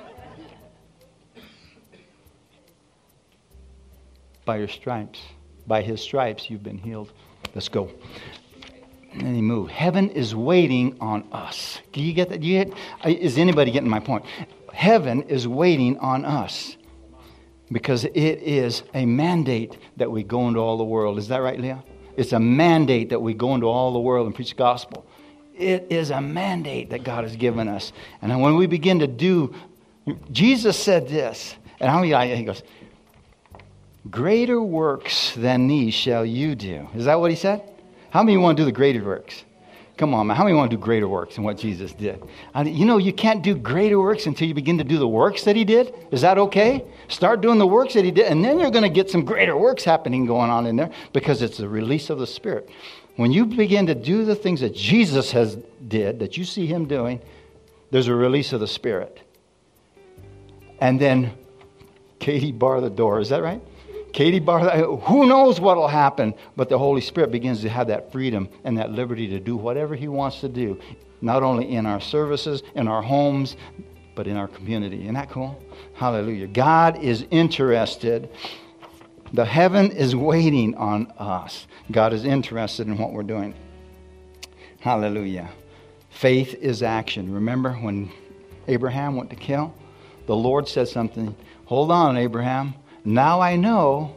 By your stripes, by his stripes, you've been healed. Let's go. And then he moved. Heaven is waiting on us. Do you get that? Is anybody getting my point? Heaven is waiting on us because it is a mandate that we go into all the world. Is that right, Leah? It's a mandate that we go into all the world and preach the gospel. It is a mandate that God has given us. And when we begin to do, Jesus said this, and he goes, greater works than these shall you do. Is that what he said? How many want to do the greater works? Come on, man. How many want to do greater works than what Jesus did? You can't do greater works until you begin to do the works that he did. Is that okay? Start doing the works that he did, and then you're going to get some greater works happening going on in there because it's the release of the Spirit. When you begin to do the things that Jesus did, that you see him doing, there's a release of the Spirit. And then Katie bar the door. Is that right? Katie bar, who knows what will happen, but the Holy Spirit begins to have that freedom and that liberty to do whatever he wants to do, not only in our services, in our homes, but in our community. Isn't that cool? Hallelujah. God is interested. The heaven is waiting on us. God is interested in what we're doing. Hallelujah. Faith is action. Remember when Abraham went to kill? The Lord said something. Hold on, Abraham. Now I know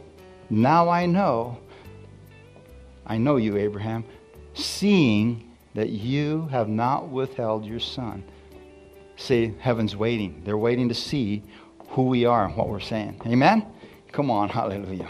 you, Abraham, seeing that you have not withheld your son. See, heaven's waiting. They're waiting to see who we are and what we're saying. Amen? Come on, hallelujah.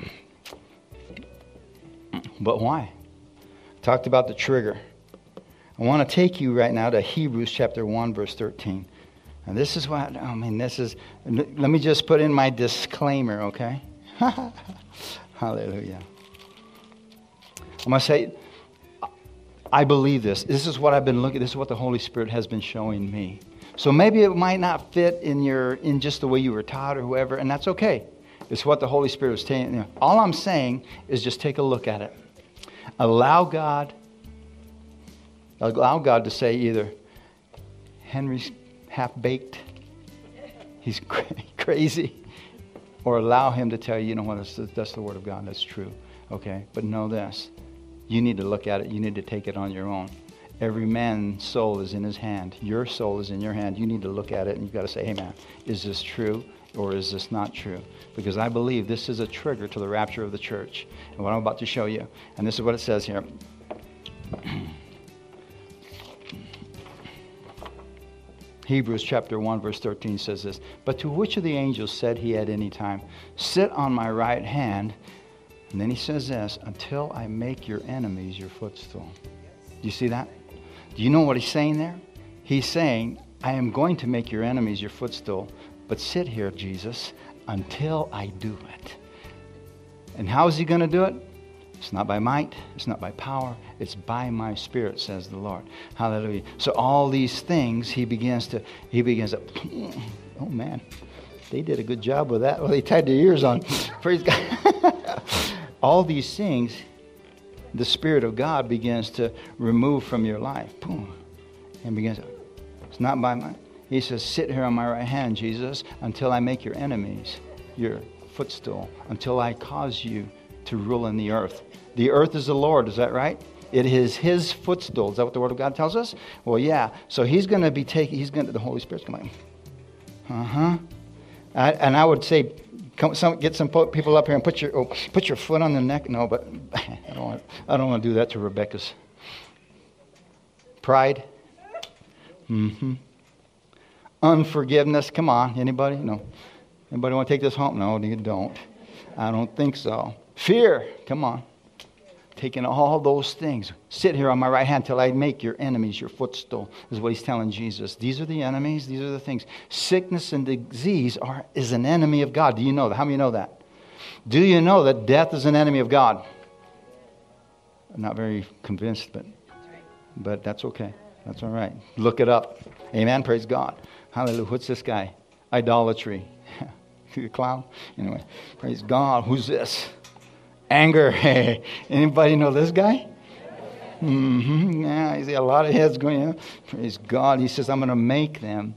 But why? Talked about the trigger. I want to take you right now to Hebrews chapter 1, verse 13. And this is what, let me just put in my disclaimer, okay? Hallelujah. I'm going to say, I believe this. This is what I've been looking, this is what the Holy Spirit has been showing me. So maybe it might not fit in just the way you were taught or whoever, and that's okay. It's what the Holy Spirit was saying. All I'm saying is just take a look at it. Allow God to say either, Henry's half-baked, he's crazy, or allow him to tell you, you know what, that's the Word of God, that's true. Okay, but know this, you need to look at it, you need to take it on your own. Every man's soul is in his hand. Your soul is in your hand. You need to look at it and you've got to say, hey man, is this true or is this not true? Because I believe this is a trigger to the rapture of the church. And what I'm about to show you, and this is what it says here. Hebrews chapter 1 verse 13 says this, but to which of the angels said he at any time, sit on my right hand, and then he says this, until I make your enemies your footstool. Do you see that? Do you know what he's saying there? He's saying, I am going to make your enemies your footstool, but sit here, Jesus, until I do it. And how is he going to do it? It's not by might, it's not by power, it's by my Spirit, says the Lord. Hallelujah. So all these things, he begins to, oh man, they did a good job with that. Well, they tied their ears on. Praise God. All these things, the Spirit of God begins to remove from your life. Boom. And begins, it's not by might. He says, sit here on my right hand, Jesus, until I make your enemies your footstool, until I cause you to rule in the earth. The earth is the Lord, is that right? It is his footstool. Is that what the Word of God tells us? Well, yeah. So he's going to be the Holy Spirit's coming. And I would say, get some people up here and put your foot on the neck. No, but I don't want to do that to Rebecca's pride. Unforgiveness. Come on, anybody? No. Anybody want to take this home? No, you don't. I don't think so. Fear. Come on. Taking all those things. Sit here on my right hand till I make your enemies your footstool, is what he's telling Jesus. These are the enemies. These are the things. Sickness and disease is an enemy of God. Do you know that? How many know that? Do you know that death is an enemy of God? I'm not very convinced, but that's okay. That's all right. Look it up. Amen. Praise God. Hallelujah. What's this guy? Idolatry. The clown? Anyway, praise God. Who's this? Anger. Hey, anybody know this guy? Yeah, you see a lot of heads going, yeah. Praise God. He says, I'm going to make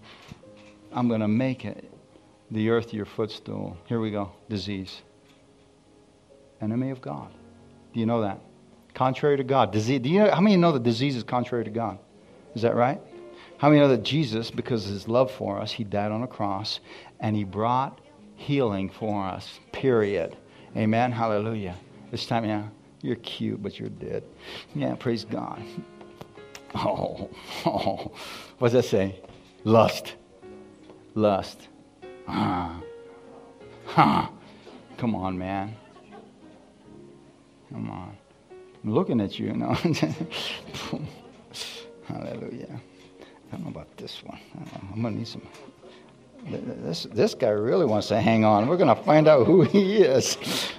it, the earth your footstool. Here we go. Disease. Enemy of God. Do you know that? Contrary to God. Disease. How many know that disease is contrary to God? Is that right? How many know that Jesus, because of his love for us, he died on a cross and he brought healing for us, period. Amen? Hallelujah. This time, yeah, you're cute, but you're dead. Yeah, praise God. Oh. What does that say? Lust. Come on, man. Come on. I'm looking at you, Hallelujah. I don't know about this one. I'm going to need some. This guy really wants to hang on. We're going to find out who he is.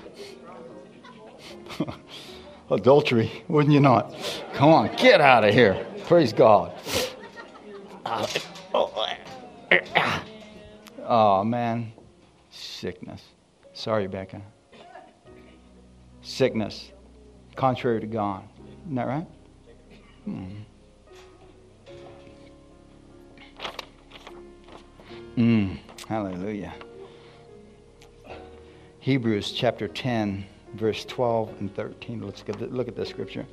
Adultery, wouldn't you not? Come on, get out of here. Praise God. Oh, man. Sickness. Sorry, Becca. Sickness. Contrary to God. Isn't that right? Hallelujah. Hebrews chapter 10, verse 12 and 13. Let's look at this scripture.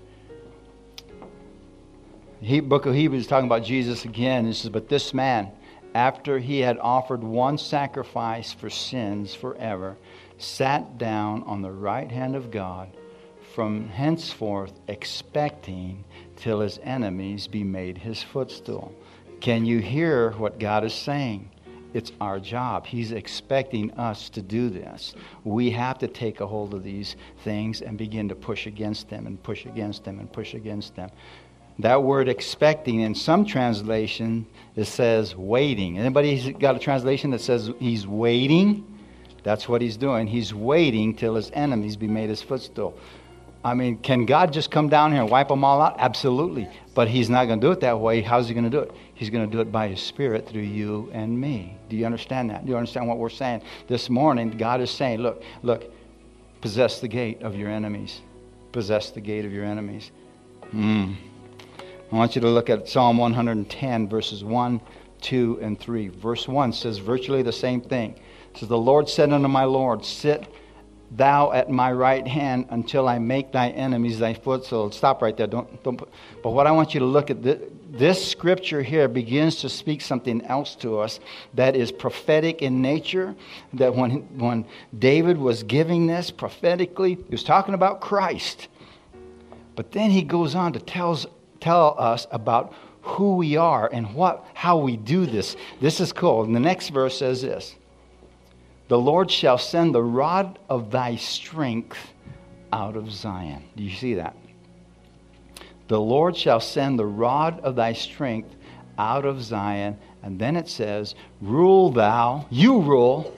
The book of Hebrews is talking about Jesus again. It says, but this man, after he had offered one sacrifice for sins forever, sat down on the right hand of God, from henceforth expecting till his enemies be made his footstool. Can you hear what God is saying? It's our job. He's expecting us to do this. We have to take a hold of these things and begin to push against them and push against them and push against them. That word expecting, in some translation, it says waiting. Anybody got a translation that says he's waiting? That's what he's doing. He's waiting till his enemies be made his footstool. I mean, can God just come down here and wipe them all out? Absolutely. But he's not going to do it that way. How's he going to do it? He's going to do it by his Spirit through you and me. Do you understand that? Do you understand what we're saying? This morning, God is saying, look, possess the gate of your enemies. Possess the gate of your enemies. I want you to look at Psalm 110, verses 1, 2, and 3. Verse 1 says virtually the same thing. It says, the Lord said unto my Lord, sit thou at my right hand until I make thy enemies thy footstool. Stop right there. Don't. But what I want you to look at, this scripture here begins to speak something else to us that is prophetic in nature. That when David was giving this prophetically, he was talking about Christ. But then he goes on to tell us about who we are and how we do this. This is cool. And the next verse says this. The Lord shall send the rod of thy strength out of Zion. Do you see that? The Lord shall send the rod of thy strength out of Zion. And then it says, rule thou, you rule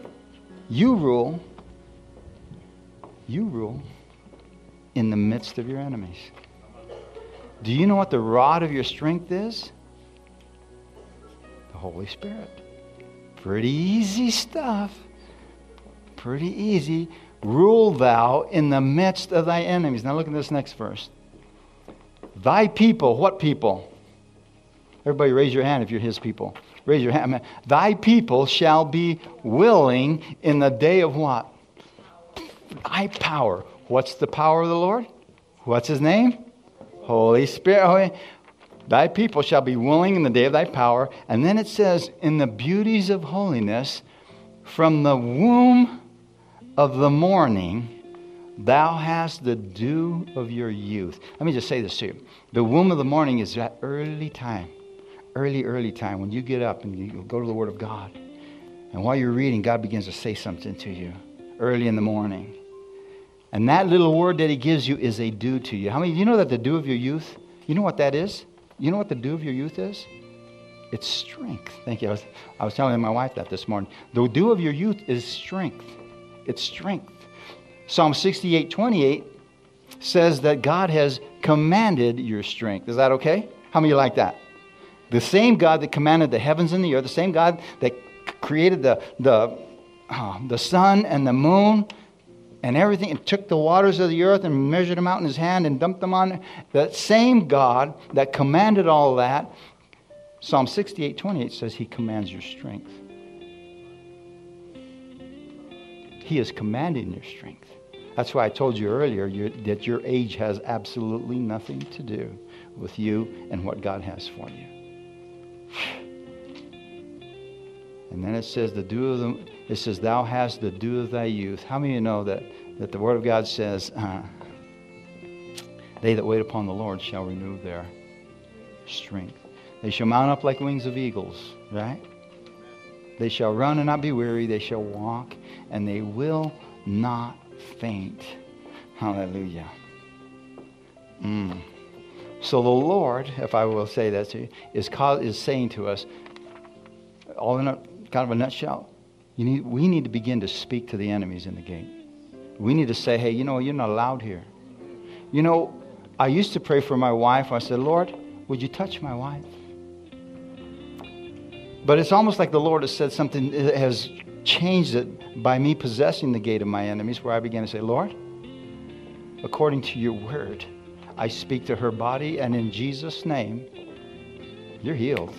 in the midst of your enemies. Do you know what the rod of your strength is? The Holy Spirit. Pretty easy stuff. Pretty easy. Rule thou in the midst of thy enemies. Now look at this next verse. Thy people, what people? Everybody raise your hand if you're his people. Raise your hand. Thy people shall be willing in the day of what? Thy power. What's the power of the Lord? What's his name? Holy Spirit. Thy people shall be willing in the day of thy power. And then it says, in the beauties of holiness, from the womb of the morning, thou hast the dew of your youth. Let me just say this to you. The womb of the morning is that early time, when you get up and you go to the Word of God. And while you're reading, God begins to say something to you early in the morning. And that little word that he gives you is a dew to you. How many of you know that the dew of your youth, you know what that is? You know what the dew of your youth is? It's strength. Thank you. I was telling my wife that this morning. The dew of your youth is strength. It's strength. Psalm 68:28 says that God has commanded your strength. Is that okay? How many of you like that? The same God that commanded the heavens and the earth, the same God that created the sun and the moon and everything, and took the waters of the earth and measured them out in his hand and dumped them on. That same God that commanded all that, Psalm 68:28 says he commands your strength. He is commanding your strength. That's why I told you earlier that your age has absolutely nothing to do with you and what God has for you. And then it says, thou hast the dew of thy youth. How many of you know that the Word of God says, they that wait upon the Lord shall renew their strength. They shall mount up like wings of eagles, right? They shall run and not be weary. They shall walk and they will not faint. Hallelujah. So the Lord, if I will say that to you, is saying to us, all in a kind of a nutshell, we need to begin to speak to the enemies in the gate. We need to say, hey, you're not allowed here. I used to pray for my wife. I said, Lord, would you touch my wife? But it's almost like the Lord has said something that has changed it by me possessing the gate of my enemies, where I began to say, Lord, according to your word, I speak to her body, and in Jesus' name, you're healed.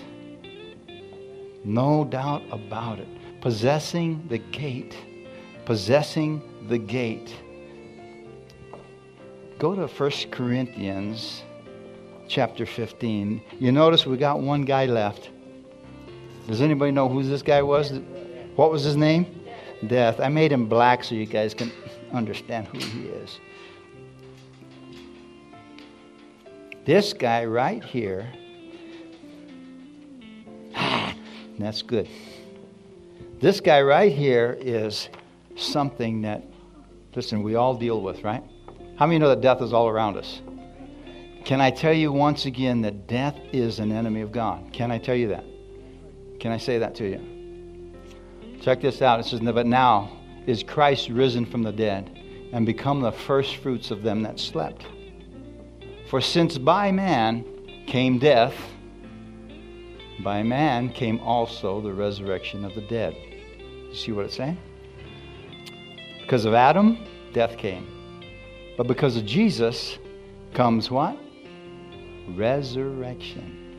No doubt about it. Possessing the gate. Possessing the gate. Go to 1 Corinthians chapter 15. You notice we got one guy left. Does anybody know who this guy was? What was his name? Death. I made him black so you guys can understand who he is. This guy right here. That's good. This guy right here is something that, listen, we all deal with, right? How many know that death is all around us? Can I tell you once again that death is an enemy of God? Can I tell you that? Can I say that to you? Check this out. It says, but now is Christ risen from the dead and become the first fruits of them that slept. For since by man came death, by man came also the resurrection of the dead. You see what it's saying? Because of Adam, death came. But because of Jesus comes what? Resurrection.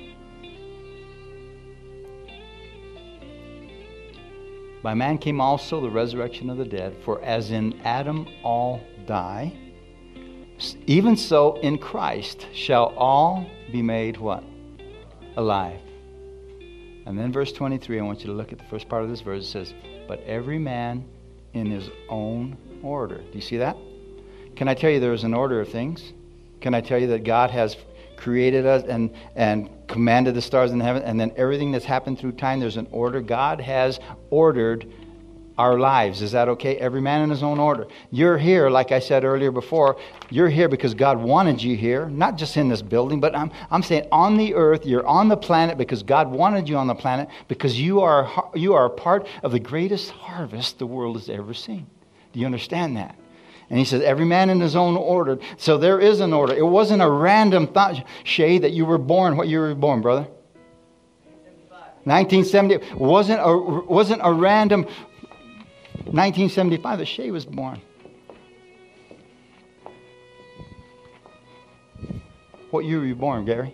By man came also the resurrection of the dead. For as in Adam all die, even so in Christ shall all be made what? Alive. And then verse 23, I want you to look at the first part of this verse. It says, but every man in his own order. Do you see that? Can I tell you there is an order of things? Can I tell you that God has created us and commanded the stars in heaven, and then everything that's happened through time, there's an order. God has ordered our lives. Is that okay? Every man in his own order. You're here, like I said earlier before, you're here because God wanted you here, not just in this building, but I'm saying on the earth, you're on the planet because God wanted you on the planet, because you are a part of the greatest harvest the world has ever seen. Do you understand that? And he says, every man in his own order. So there is an order. It wasn't a random thought, Shay, that you were born. What year were you born, brother? 1970. Wasn't a random 1975 that Shay was born. What year were you born, Gary?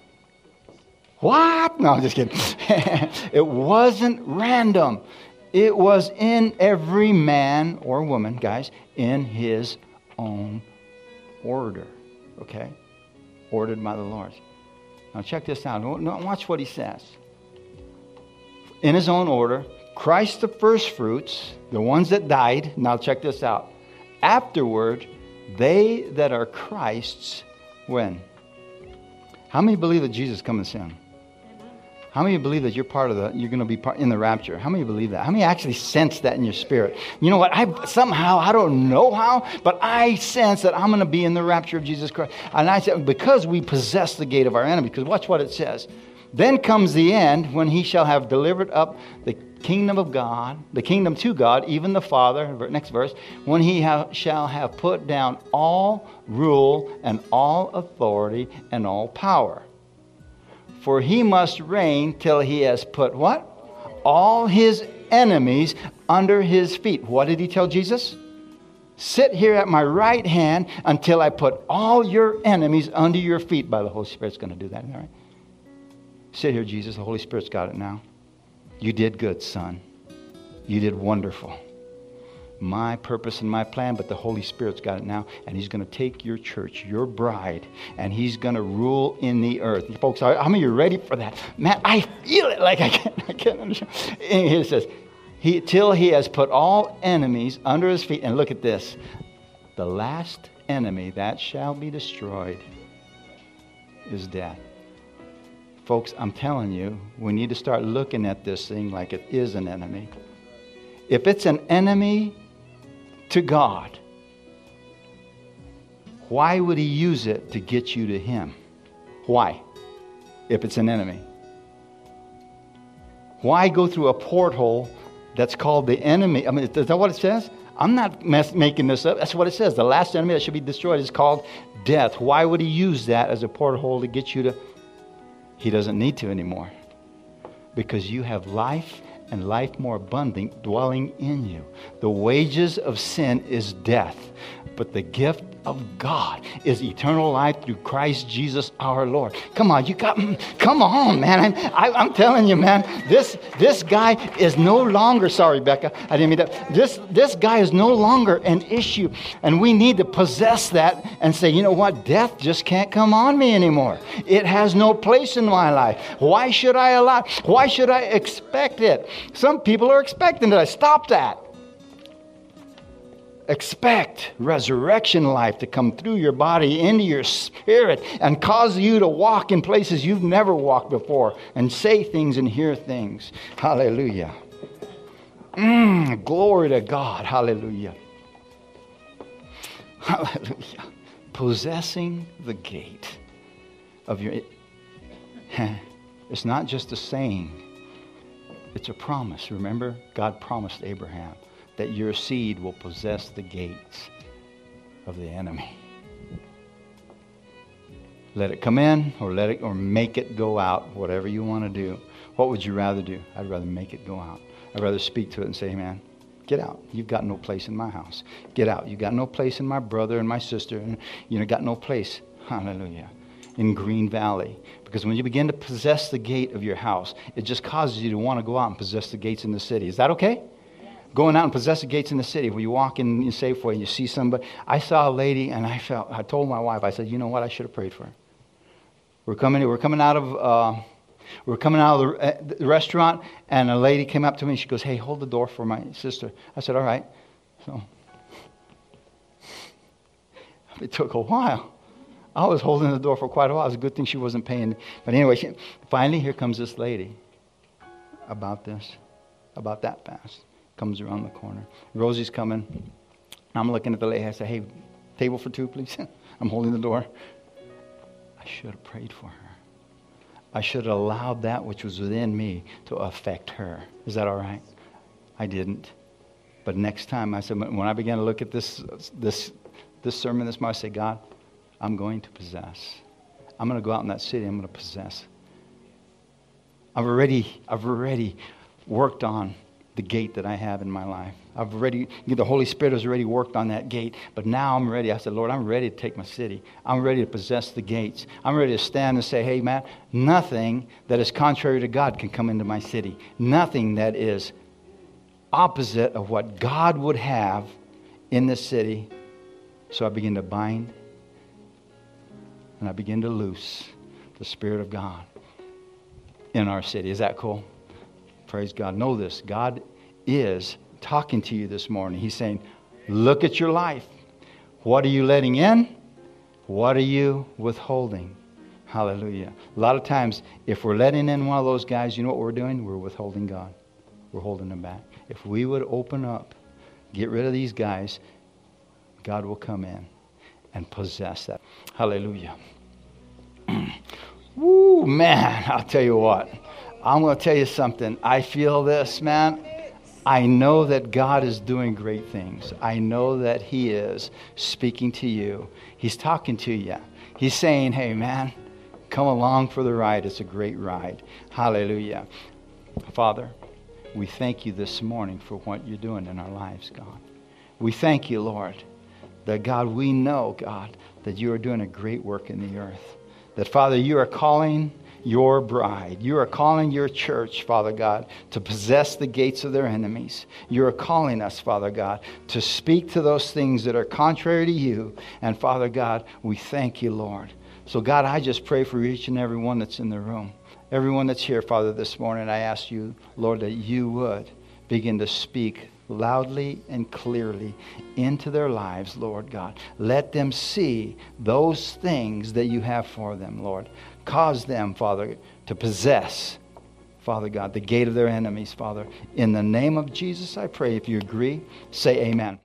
What? No, I'm just kidding. It wasn't random. It was in every man or woman, guys, in his own order. Okay? Ordered by the Lord. Now check this out. Watch what he says. In his own order, Christ the first fruits, the ones that died. Now check this out. Afterward, they that are Christ's, when? How many believe that Jesus is coming soon? How many believe that you're going to be part in the rapture? How many believe that? How many actually sense that in your spirit? You know what? I don't know how, but I sense that I'm going to be in the rapture of Jesus Christ. And I said, because we possess the gate of our enemy. Because watch what it says. Then comes the end, when he shall have delivered up the kingdom of God, the kingdom to God, even the Father. Next verse. When he shall have put down all rule and all authority and all power. For he must reign till he has put what? All his enemies under his feet. What did he tell Jesus? Sit here at my right hand until I put all your enemies under your feet. By the Holy Spirit's going to do that. All right? Sit here, Jesus. The Holy Spirit's got it now. You did good, son. You did wonderful. my purpose and my plan, but the Holy Spirit's got it now, and He's going to take your church, your bride, and He's going to rule in the earth. Folks, how many of you ready for that? Man, I feel it like I can't understand. And He says, till He has put all enemies under His feet. And look at this. The last enemy that shall be destroyed is death. Folks, I'm telling you, we need to start looking at this thing like it is an enemy. If it's an enemy to God, why would He use it to get you to Him? Why? If it's an enemy. Why go through a porthole that's called the enemy? I mean, is that what it says? I'm not making this up. That's what it says. The last enemy that should be destroyed is called death. Why would He use that as a porthole to get you to? He doesn't need to anymore. Because you have life and life more abundant dwelling in you. The wages of sin is death, but the gift of God is eternal life through Christ Jesus our Lord. Come on, come on, man. I'm telling you, man, this guy is no longer, sorry, Becca, I didn't mean that. This guy is no longer an issue, and we need to possess that and say, you know what, death just can't come on me anymore. It has no place in my life. Why should I expect it? Some people are expecting it. Stop that. Expect resurrection life to come through your body into your spirit and cause you to walk in places you've never walked before and say things and hear things. Hallelujah. Glory to God. Hallelujah. Hallelujah. Possessing the gate of your... It's not just a saying. It's a promise. Remember, God promised Abraham that your seed will possess the gates of the enemy. Let it come in or make it go out, whatever you want to do. What would you rather do? I'd rather make it go out. I'd rather speak to it and say, man, get out. You've got no place in my house. Get out. You've got no place in my brother and my sister. And you got no place, hallelujah, in Green Valley. Because when you begin to possess the gate of your house, it just causes you to want to go out and possess the gates in the city. Is that okay? Going out and possess the gates in the city. When you walk in Safeway and you see somebody. I saw a lady and I told my wife, I said, you know what? I should have prayed for her. We're coming out of the restaurant, and a lady came up to me and she goes, hey, hold the door for my sister. I said, all right. So it took a while. I was holding the door for quite a while. It was a good thing she wasn't paying. But anyway, finally here comes this lady about that fast. Comes around the corner. Rosie's coming. I'm looking at the lady. I say, hey, table for two, please. I'm holding the door. I should have prayed for her. I should have allowed that which was within me to affect her. Is that all right? I didn't. But next time, I said, when I began to look at this sermon this morning, I said, God, I'm going to possess. I'm going to go out in that city. I'm going to possess. I've already worked on the gate that I have in my life. The Holy Spirit has already worked on that gate, but now I'm ready. I said, Lord, I'm ready to take my city. I'm ready to possess the gates. I'm ready to stand and say, hey, man, nothing that is contrary to God can come into my city. Nothing that is opposite of what God would have in this city. So I begin to bind and I begin to loose the Spirit of God in our city. Is that cool? Praise God. Know this. God is talking to you this morning. He's saying, look at your life. What are you letting in? What are you withholding? Hallelujah. A lot of times, if we're letting in one of those guys, you know what we're doing? We're withholding God. We're holding them back. If we would open up, get rid of these guys, God will come in and possess that. Hallelujah. Woo, man, I'll tell you what. I'm going to tell you something. I feel this, man. I know that God is doing great things. I know that He is speaking to you. He's talking to you. He's saying, hey, man, come along for the ride. It's a great ride. Hallelujah. Father, we thank you this morning for what you're doing in our lives, God. We thank you, Lord, that, God, we know, God, that you are doing a great work in the earth. That, Father, you are calling your bride. You are calling your church, Father God, to possess the gates of their enemies. You are calling us, Father God, to speak to those things that are contrary to you. And Father God, we thank you, Lord. So God, I just pray for each and every one that's in the room. Everyone that's here, Father, this morning, I ask you, Lord, that you would begin to speak loudly and clearly into their lives, Lord God. Let them see those things that you have for them, Lord. Cause them, Father, to possess, Father God, the gate of their enemies, Father. In the name of Jesus, I pray. If you agree, say amen.